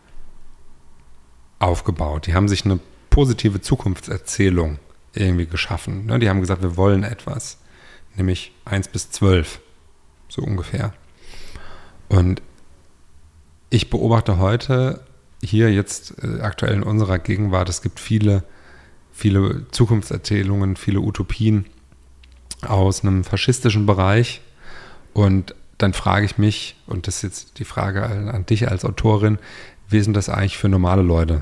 aufgebaut. Die haben sich eine positive Zukunftserzählung irgendwie geschaffen. Die haben gesagt, wir wollen etwas, nämlich 1 bis 12, so ungefähr. Und ich beobachte heute hier jetzt aktuell in unserer Gegenwart, es gibt viele Zukunftserzählungen, viele Utopien aus einem faschistischen Bereich. Und dann frage ich mich, und das ist jetzt die Frage an dich als Autorin, wie sind das eigentlich für normale Leute,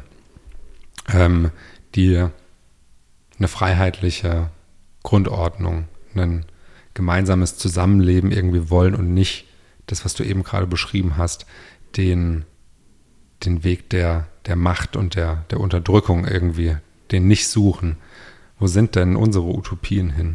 die eine freiheitliche Grundordnung, ein gemeinsames Zusammenleben irgendwie wollen und nicht das, was du eben gerade beschrieben hast, den Weg der Macht und der Unterdrückung irgendwie, den nicht suchen. Wo sind denn unsere Utopien hin?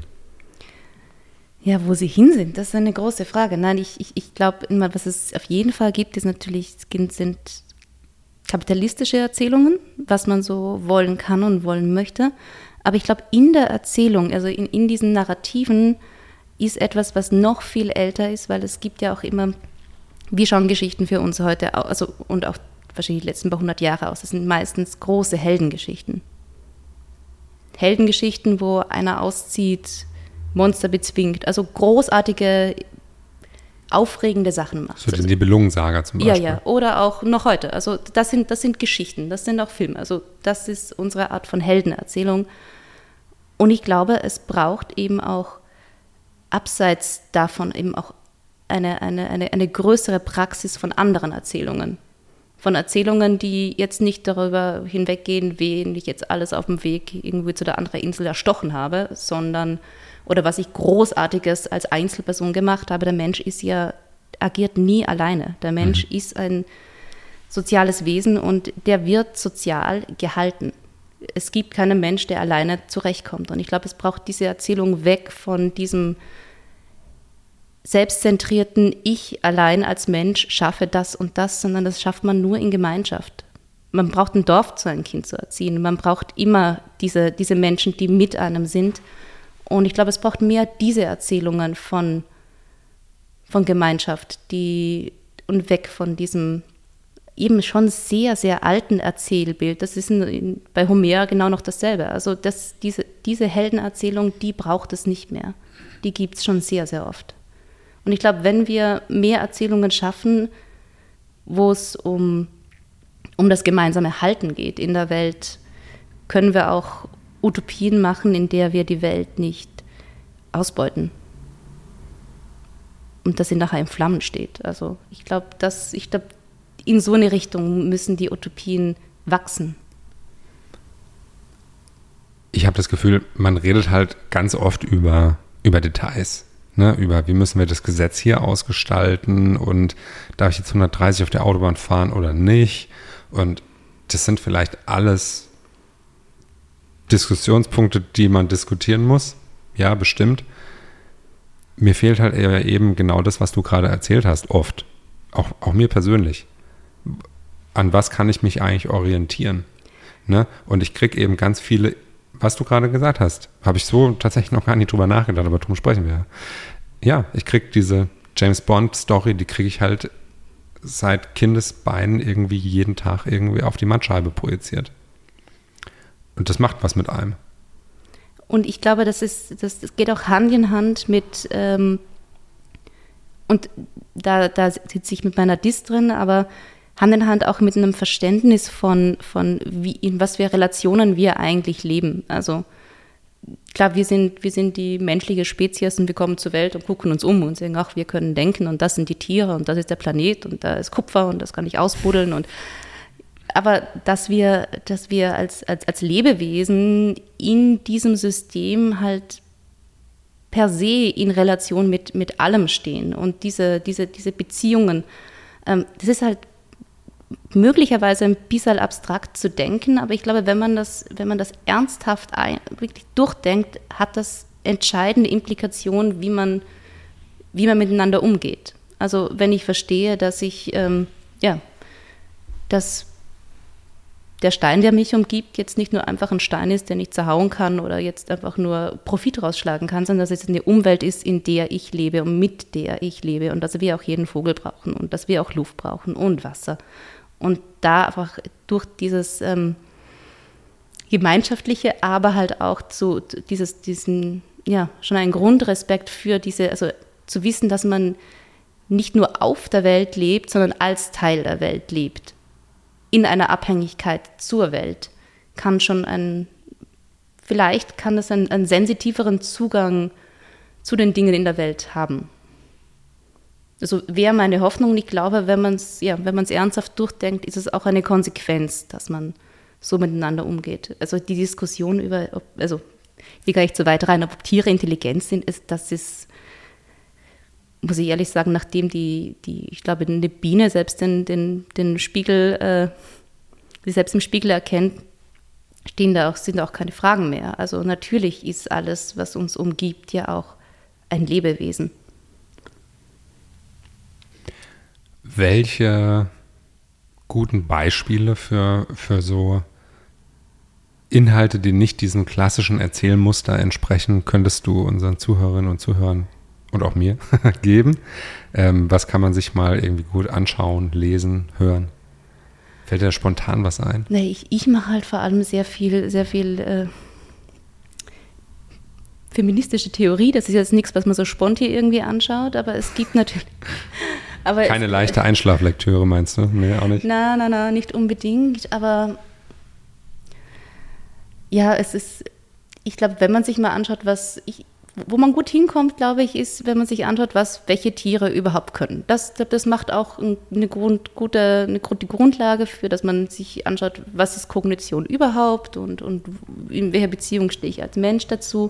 Ja, wo sie hin sind, das ist eine große Frage. Nein, ich glaube, was es auf jeden Fall gibt, sind kapitalistische Erzählungen, was man so wollen kann und wollen möchte. Aber ich glaube, in der Erzählung, also in diesen Narrativen, ist etwas, was noch viel älter ist, weil es gibt ja auch immer, wir schauen Geschichten für uns heute, also und auch wahrscheinlich die letzten paar 100 Jahre aus. Das sind meistens große Heldengeschichten. Heldengeschichten, wo einer auszieht, Monster bezwingt, also großartige, aufregende Sachen macht. So die Nibelungensaga zum Beispiel. Ja, oder auch noch heute. Also das sind Geschichten, das sind auch Filme. Also das ist unsere Art von Heldenerzählung. Und ich glaube, es braucht eben auch abseits davon eben auch eine größere Praxis von anderen Erzählungen. Von Erzählungen, die jetzt nicht darüber hinweggehen, wen ich jetzt alles auf dem Weg irgendwie zu der anderen Insel erstochen habe, sondern oder was ich Großartiges als Einzelperson gemacht habe. Der Mensch agiert nie alleine. Der Mensch ist ein soziales Wesen und der wird sozial gehalten. Es gibt keinen Mensch, der alleine zurechtkommt. Und ich glaube, es braucht diese Erzählung weg von diesem selbstzentrierten Ich allein als Mensch schaffe das und das, sondern das schafft man nur in Gemeinschaft. Man braucht ein Dorf, zu einem Kind zu erziehen. Man braucht immer diese Menschen, die mit einem sind. Und ich glaube, es braucht mehr diese Erzählungen von Gemeinschaft, und weg von diesem eben schon sehr, sehr alten Erzählbild. Das ist bei Homer genau noch dasselbe. Also diese Heldenerzählung, die braucht es nicht mehr. Die gibt es schon sehr, sehr oft. Und ich glaube, wenn wir mehr Erzählungen schaffen, wo es um das gemeinsame Halten geht in der Welt, können wir auch Utopien machen, in der wir die Welt nicht ausbeuten. Und dass sie nachher in Flammen steht. Also ich glaube, in so eine Richtung müssen die Utopien wachsen. Ich habe das Gefühl, man redet halt ganz oft über Details. Über wie müssen wir das Gesetz hier ausgestalten und darf ich jetzt 130 auf der Autobahn fahren oder nicht? Und das sind vielleicht alles Diskussionspunkte, die man diskutieren muss. Ja, bestimmt. Mir fehlt halt eher eben genau das, was du gerade erzählt hast, oft. Auch mir persönlich. An was kann ich mich eigentlich orientieren? Ne? Und ich kriege eben ganz viele, was du gerade gesagt hast, habe ich so tatsächlich noch gar nicht drüber nachgedacht, aber darum sprechen wir. Ja, ich kriege diese James-Bond-Story, die kriege ich halt seit Kindesbeinen irgendwie jeden Tag irgendwie auf die Mattscheibe projiziert. Und das macht was mit einem. Und ich glaube, das geht auch Hand in Hand mit, und da sitze ich mit meiner Dis drin, aber Hand in Hand auch mit einem Verständnis von wie, in was für Relationen wir eigentlich leben. Also klar, wir sind die menschliche Spezies und wir kommen zur Welt und gucken uns um und sagen, ach, wir können denken und das sind die Tiere und das ist der Planet und da ist Kupfer und das kann ich ausbuddeln aber dass wir als Lebewesen in diesem System halt per se in Relation mit allem stehen und diese Beziehungen, das ist halt möglicherweise ein bisschen abstrakt zu denken, aber ich glaube, wenn man das ernsthaft wirklich durchdenkt, hat das entscheidende Implikationen, wie man miteinander umgeht. Also wenn ich verstehe, dass dass der Stein, der mich umgibt, jetzt nicht nur einfach ein Stein ist, der nicht zerhauen kann oder jetzt einfach nur Profit rausschlagen kann, sondern dass es eine Umwelt ist, in der ich lebe und mit der ich lebe und dass wir auch jeden Vogel brauchen und dass wir auch Luft brauchen und Wasser. Und da einfach durch dieses gemeinschaftliche, aber halt auch diesen schon einen Grundrespekt für also zu wissen, dass man nicht nur auf der Welt lebt, sondern als Teil der Welt lebt. In einer Abhängigkeit zur Welt vielleicht kann es einen sensitiveren Zugang zu den Dingen in der Welt haben. Also wäre meine Hoffnung, und ich glaube, wenn man es ernsthaft durchdenkt, ist es auch eine Konsequenz, dass man so miteinander umgeht. Also die Diskussion ich gehe gar nicht so weit rein, ob Tiere intelligent sind, muss ich ehrlich sagen, nachdem ich glaube, eine Biene selbst den Spiegel, die selbst im Spiegel erkennt, sind da auch keine Fragen mehr. Also natürlich ist alles, was uns umgibt, ja auch ein Lebewesen. Welche guten Beispiele für so Inhalte, die nicht diesem klassischen Erzählmuster entsprechen, könntest du unseren Zuhörerinnen und Zuhörern und auch mir geben? Was kann man sich mal irgendwie gut anschauen, lesen, hören? Fällt dir da spontan was ein? Nee, ich mache halt vor allem sehr viel feministische Theorie. Das ist jetzt nichts, was man so spontan irgendwie anschaut, aber es gibt natürlich... Keine leichte Einschlaflektüre, meinst du? Nee, auch nicht? Nein, nicht unbedingt, aber ja, ich glaube, wenn man sich mal anschaut, wo man gut hinkommt, glaube ich, ist, wenn man sich anschaut, welche Tiere überhaupt können. Das macht auch die Grundlage für, dass man sich anschaut, was ist Kognition überhaupt und in welcher Beziehung stehe ich als Mensch dazu.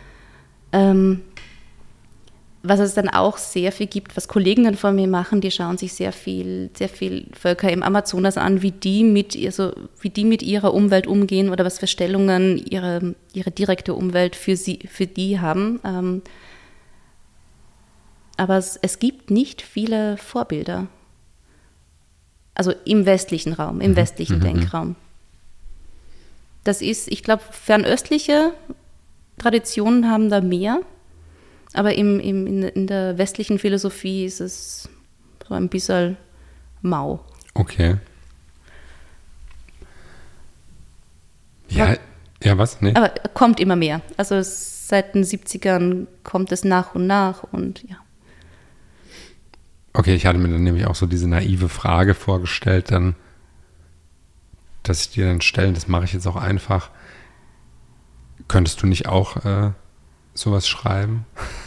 Was es dann auch sehr viel gibt, was Kolleginnen von mir machen, die schauen sich sehr viel Völker im Amazonas an, wie die mit ihrer Umwelt umgehen oder was für Stellungen ihre direkte Umwelt für die haben. Aber es gibt nicht viele Vorbilder. Also im westlichen Raum, im westlichen Denkraum. Das ist, ich glaube, fernöstliche Traditionen haben da mehr. Aber in der westlichen Philosophie ist es so ein bisschen mau. Okay. Ja, was? Nee. Aber kommt immer mehr. Also seit den 70ern kommt es nach und nach und ja. Okay, ich hatte mir dann nämlich auch so diese naive Frage vorgestellt, dann, dass ich dir dann stellen, das mache ich jetzt auch einfach. Könntest du nicht auch sowas schreiben?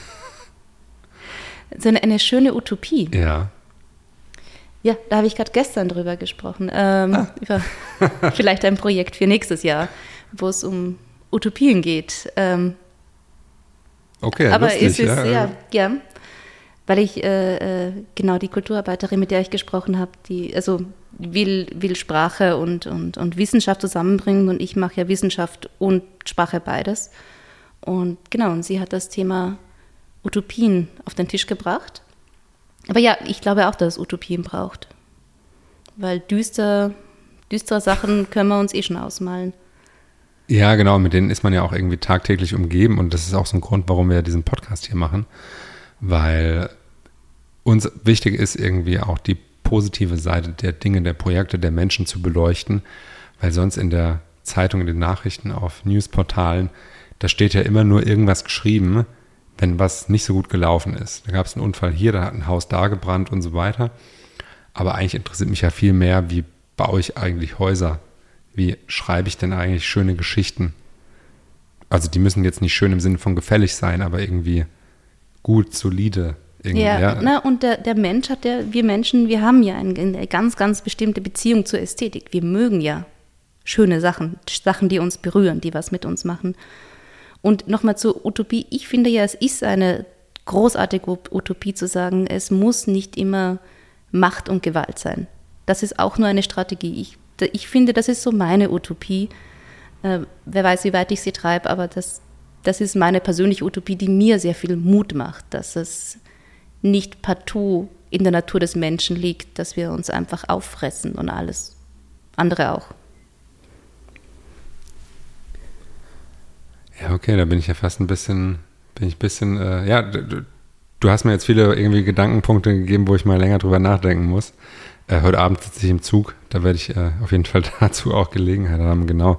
So eine schöne Utopie. Ja. Ja, da habe ich gerade gestern drüber gesprochen. Über vielleicht ein Projekt für nächstes Jahr, wo es um Utopien geht. Okay, aber lustig, es ist, ja. weil ich genau die Kulturarbeiterin, mit der ich gesprochen habe, die will Sprache und Wissenschaft zusammenbringen und ich mache ja Wissenschaft und Sprache beides. Und genau, und sie hat das Thema Utopien auf den Tisch gebracht. Aber ja, ich glaube auch, dass es Utopien braucht. Weil düstere Sachen können wir uns schon ausmalen. Ja, genau, mit denen ist man ja auch irgendwie tagtäglich umgeben und das ist auch so ein Grund, warum wir diesen Podcast hier machen, weil uns wichtig ist, irgendwie auch die positive Seite der Dinge, der Projekte, der Menschen zu beleuchten, weil sonst in der Zeitung, in den Nachrichten, auf Newsportalen, da steht ja immer nur irgendwas geschrieben, wenn was nicht so gut gelaufen ist. Da gab es einen Unfall hier, da hat ein Haus da gebrannt und so weiter. Aber eigentlich interessiert mich ja viel mehr, wie baue ich eigentlich Häuser? Wie schreibe ich denn eigentlich schöne Geschichten? Also die müssen jetzt nicht schön im Sinne von gefällig sein, aber irgendwie gut, solide. Ja. Na, und der Mensch wir Menschen, wir haben ja eine ganz, ganz bestimmte Beziehung zur Ästhetik. Wir mögen ja schöne Sachen, die uns berühren, die was mit uns machen. Und nochmal zur Utopie. Ich finde ja, es ist eine großartige Utopie zu sagen, es muss nicht immer Macht und Gewalt sein. Das ist auch nur eine Strategie. Ich finde, das ist so meine Utopie. Wer weiß, wie weit ich sie treibe, aber das ist meine persönliche Utopie, die mir sehr viel Mut macht, dass es nicht partout in der Natur des Menschen liegt, dass wir uns einfach auffressen und alles andere auch. Ja, okay, da bin ich ja fast ein bisschen, ja, du hast mir jetzt viele irgendwie Gedankenpunkte gegeben, wo ich mal länger drüber nachdenken muss. Heute Abend sitze ich im Zug, da werde ich auf jeden Fall dazu auch Gelegenheit haben, genau.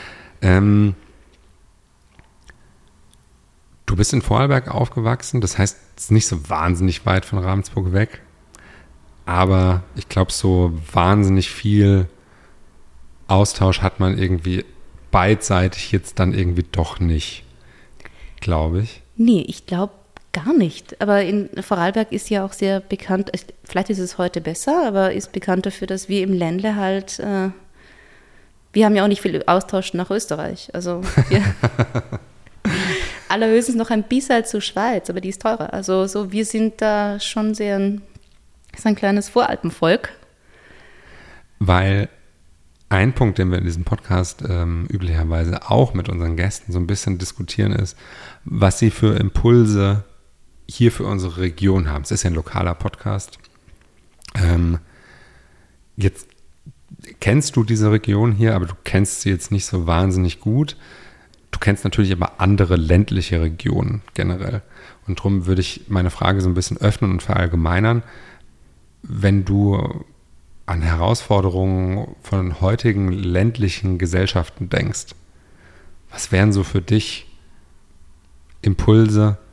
Du bist in Vorarlberg aufgewachsen, das heißt, es ist nicht so wahnsinnig weit von Ravensburg weg, aber ich glaube, so wahnsinnig viel Austausch hat man irgendwie beidseitig jetzt dann irgendwie doch nicht, glaube ich. Nee, ich glaube gar nicht. Aber in Vorarlberg ist ja auch sehr bekannt, vielleicht ist es heute besser, aber ist bekannt dafür, dass wir im Ländle halt, wir haben ja auch nicht viel Austausch nach Österreich. Also wir allerhöchstens noch ein bisschen zur Schweiz, aber die ist teurer. Also so, wir sind da schon sehr ein kleines Voralpenvolk. Weil ein Punkt, den wir in diesem Podcast üblicherweise auch mit unseren Gästen so ein bisschen diskutieren, ist, was sie für Impulse hier für unsere Region haben. Es ist ja ein lokaler Podcast. Jetzt kennst du diese Region hier, aber du kennst sie jetzt nicht so wahnsinnig gut. Du kennst natürlich aber andere ländliche Regionen generell. Und darum würde ich meine Frage so ein bisschen öffnen und verallgemeinern. Wenn du an Herausforderungen von heutigen ländlichen Gesellschaften denkst, was wären so für dich Impulse,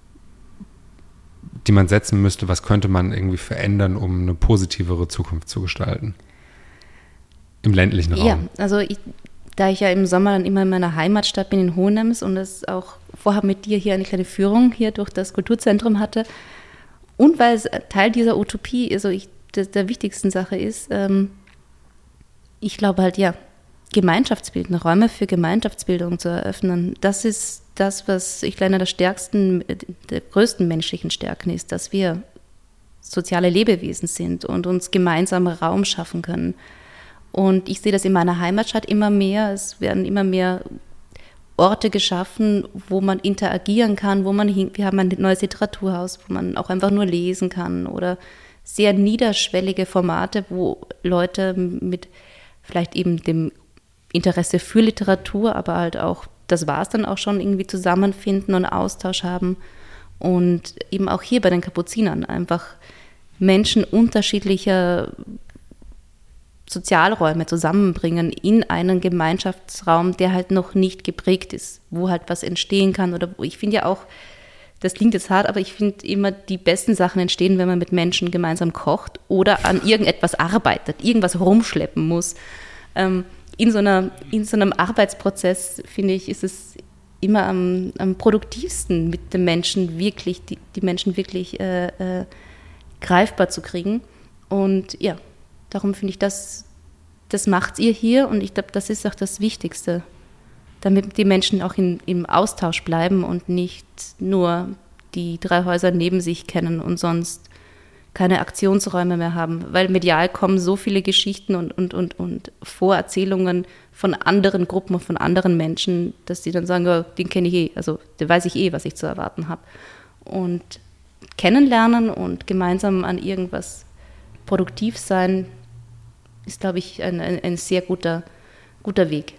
die man setzen müsste? Was könnte man irgendwie verändern, um eine positivere Zukunft zu gestalten? Im ländlichen Raum. Ja, also da ich ja im Sommer dann immer in meiner Heimatstadt bin, in Hohenems, und das auch vorher mit dir hier eine kleine Führung hier durch das Kulturzentrum hatte, und weil es Teil dieser Utopie, also der wichtigsten Sache ist, ich glaube halt, ja, Gemeinschaftsbildung, Räume für Gemeinschaftsbildung zu eröffnen, das ist das, was ich glaube, der größten menschlichen Stärken ist, dass wir soziale Lebewesen sind und uns gemeinsam Raum schaffen können. Und ich sehe das in meiner Heimatstadt immer mehr. Es werden immer mehr Orte geschaffen, wo man interagieren kann, wir haben ein neues Literaturhaus, wo man auch einfach nur lesen kann, oder sehr niederschwellige Formate, wo Leute mit vielleicht eben dem Interesse für Literatur, aber halt auch, das war es dann auch schon, irgendwie zusammenfinden und Austausch haben. Und eben auch hier bei den Kapuzinern einfach Menschen unterschiedlicher Sozialräume zusammenbringen in einen Gemeinschaftsraum, der halt noch nicht geprägt ist, wo halt was entstehen kann. Oder ich finde ja auch, das klingt jetzt hart, aber ich finde immer, die besten Sachen entstehen, wenn man mit Menschen gemeinsam kocht oder an irgendetwas arbeitet, irgendwas rumschleppen muss. In so einem Arbeitsprozess, finde ich, ist es immer am produktivsten, mit den Menschen wirklich, die Menschen wirklich greifbar zu kriegen. Und ja, darum finde ich, das macht ihr hier, und ich glaube, das ist auch das Wichtigste, damit die Menschen auch im Austausch bleiben und nicht nur die 3 Häuser neben sich kennen und sonst keine Aktionsräume mehr haben, weil medial kommen so viele Geschichten und Vorerzählungen von anderen Gruppen und von anderen Menschen, dass die dann sagen, ja, den kenne ich also den weiß ich was ich zu erwarten habe. Und kennenlernen und gemeinsam an irgendwas produktiv sein, ist, glaube ich, ein sehr guter Weg.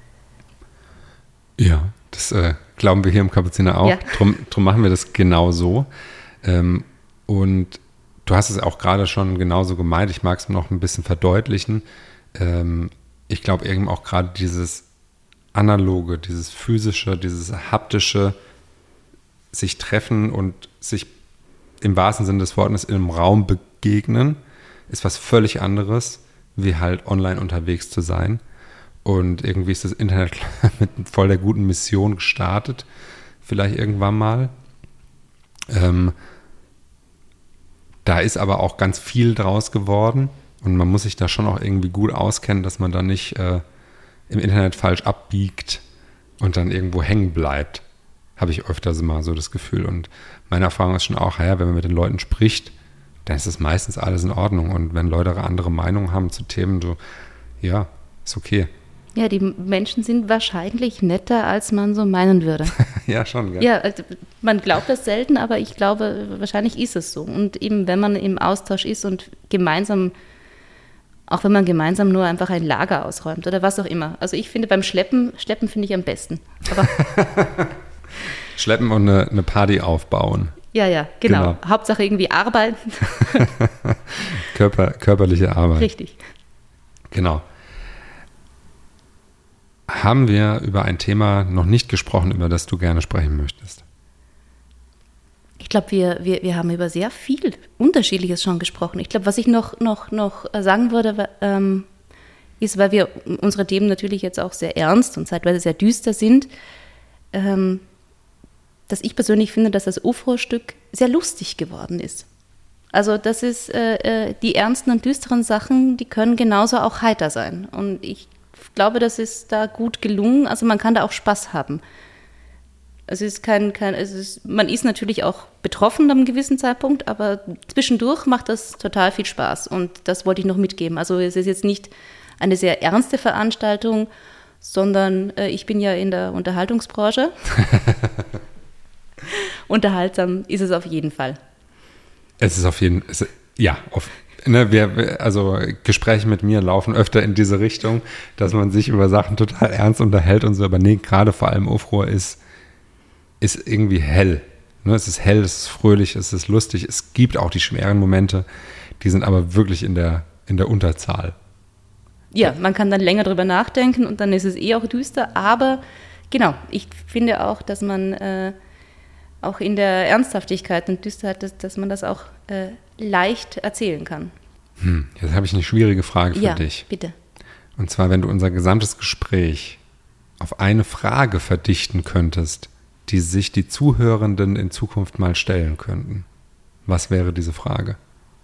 Ja, das glauben wir hier im Kapuziner auch. Ja. Drum machen wir das genau so. Und du hast es auch gerade schon genauso gemeint. Ich mag es noch ein bisschen verdeutlichen. Ich glaube eben auch gerade dieses Analoge, dieses Physische, dieses Haptische, sich treffen und sich im wahrsten Sinne des Wortes in einem Raum begegnen, ist was völlig anderes, wie halt online unterwegs zu sein. Und irgendwie ist das Internet mit voll der guten Mission gestartet, vielleicht irgendwann mal. Da ist aber auch ganz viel draus geworden und man muss sich da schon auch irgendwie gut auskennen, dass man da nicht im Internet falsch abbiegt und dann irgendwo hängen bleibt. Habe ich öfters mal so das Gefühl. Und meine Erfahrung ist schon auch, ja, wenn man mit den Leuten spricht, dann ist das meistens alles in Ordnung. Und wenn Leute andere Meinungen haben zu Themen, so, ja, ist okay. Ja, die Menschen sind wahrscheinlich netter, als man so meinen würde. Ja, schon, gell? Ja, also man glaubt das selten, aber ich glaube, wahrscheinlich ist es so. Und eben, wenn man im Austausch ist und gemeinsam, auch wenn man gemeinsam nur einfach ein Lager ausräumt oder was auch immer. Also ich finde, beim Schleppen finde ich am besten. Aber Schleppen und eine Party aufbauen. Ja, genau. Hauptsache irgendwie arbeiten. Körperliche Arbeit. Richtig. Genau. Haben wir über ein Thema noch nicht gesprochen, über das du gerne sprechen möchtest? Ich glaube, wir haben über sehr viel Unterschiedliches schon gesprochen. Ich glaube, was ich noch sagen würde, ist, weil wir unsere Themen natürlich jetzt auch sehr ernst und zeitweise sehr düster sind, dass ich persönlich finde, dass das UFO-Stück sehr lustig geworden ist. Also das ist, die ernsten und düsteren Sachen, die können genauso auch heiter sein. Und ich glaube, das ist da gut gelungen. Also man kann da auch Spaß haben. Es ist man ist natürlich auch betroffen an einem gewissen Zeitpunkt, aber zwischendurch macht das total viel Spaß. Und das wollte ich noch mitgeben. Also es ist jetzt nicht eine sehr ernste Veranstaltung, sondern ich bin ja in der Unterhaltungsbranche. Unterhaltsam ist es auf jeden Fall. Es ist auf jeden Fall, ja, also Gespräche mit mir laufen öfter in diese Richtung, dass man sich über Sachen total ernst unterhält und so, aber nee, gerade vor allem Ofrohr ist irgendwie hell. Ne? Es ist hell, es ist fröhlich, es ist lustig, es gibt auch die schweren Momente, die sind aber wirklich in der Unterzahl. Ja, man kann dann länger drüber nachdenken und dann ist es auch düster, aber genau, ich finde auch, dass man auch in der Ernsthaftigkeit und Düsterheit, dass man das auch leicht erzählen kann. Jetzt habe ich eine schwierige Frage für dich. Ja, bitte. Und zwar, wenn du unser gesamtes Gespräch auf eine Frage verdichten könntest, die sich die Zuhörenden in Zukunft mal stellen könnten. Was wäre diese Frage?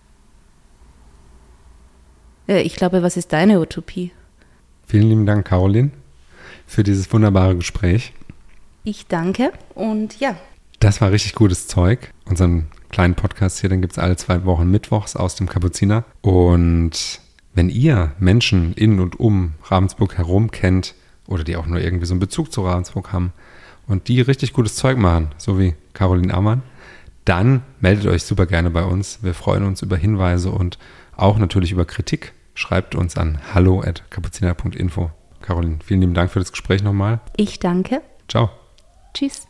Ich glaube, was ist deine Utopie? Vielen lieben Dank, Caroline, für dieses wunderbare Gespräch. Ich danke und ja. Das war richtig gutes Zeug. Unseren kleinen Podcast hier, den gibt es alle 2 Wochen mittwochs aus dem Kapuziner. Und wenn ihr Menschen in und um Ravensburg herum kennt oder die auch nur irgendwie so einen Bezug zu Ravensburg haben und die richtig gutes Zeug machen, so wie Caroline Ammann, dann meldet euch super gerne bei uns. Wir freuen uns über Hinweise und auch natürlich über Kritik. Schreibt uns an hallo@kapuziner.info. Caroline, vielen lieben Dank für das Gespräch nochmal. Ich danke. Ciao. Tschüss.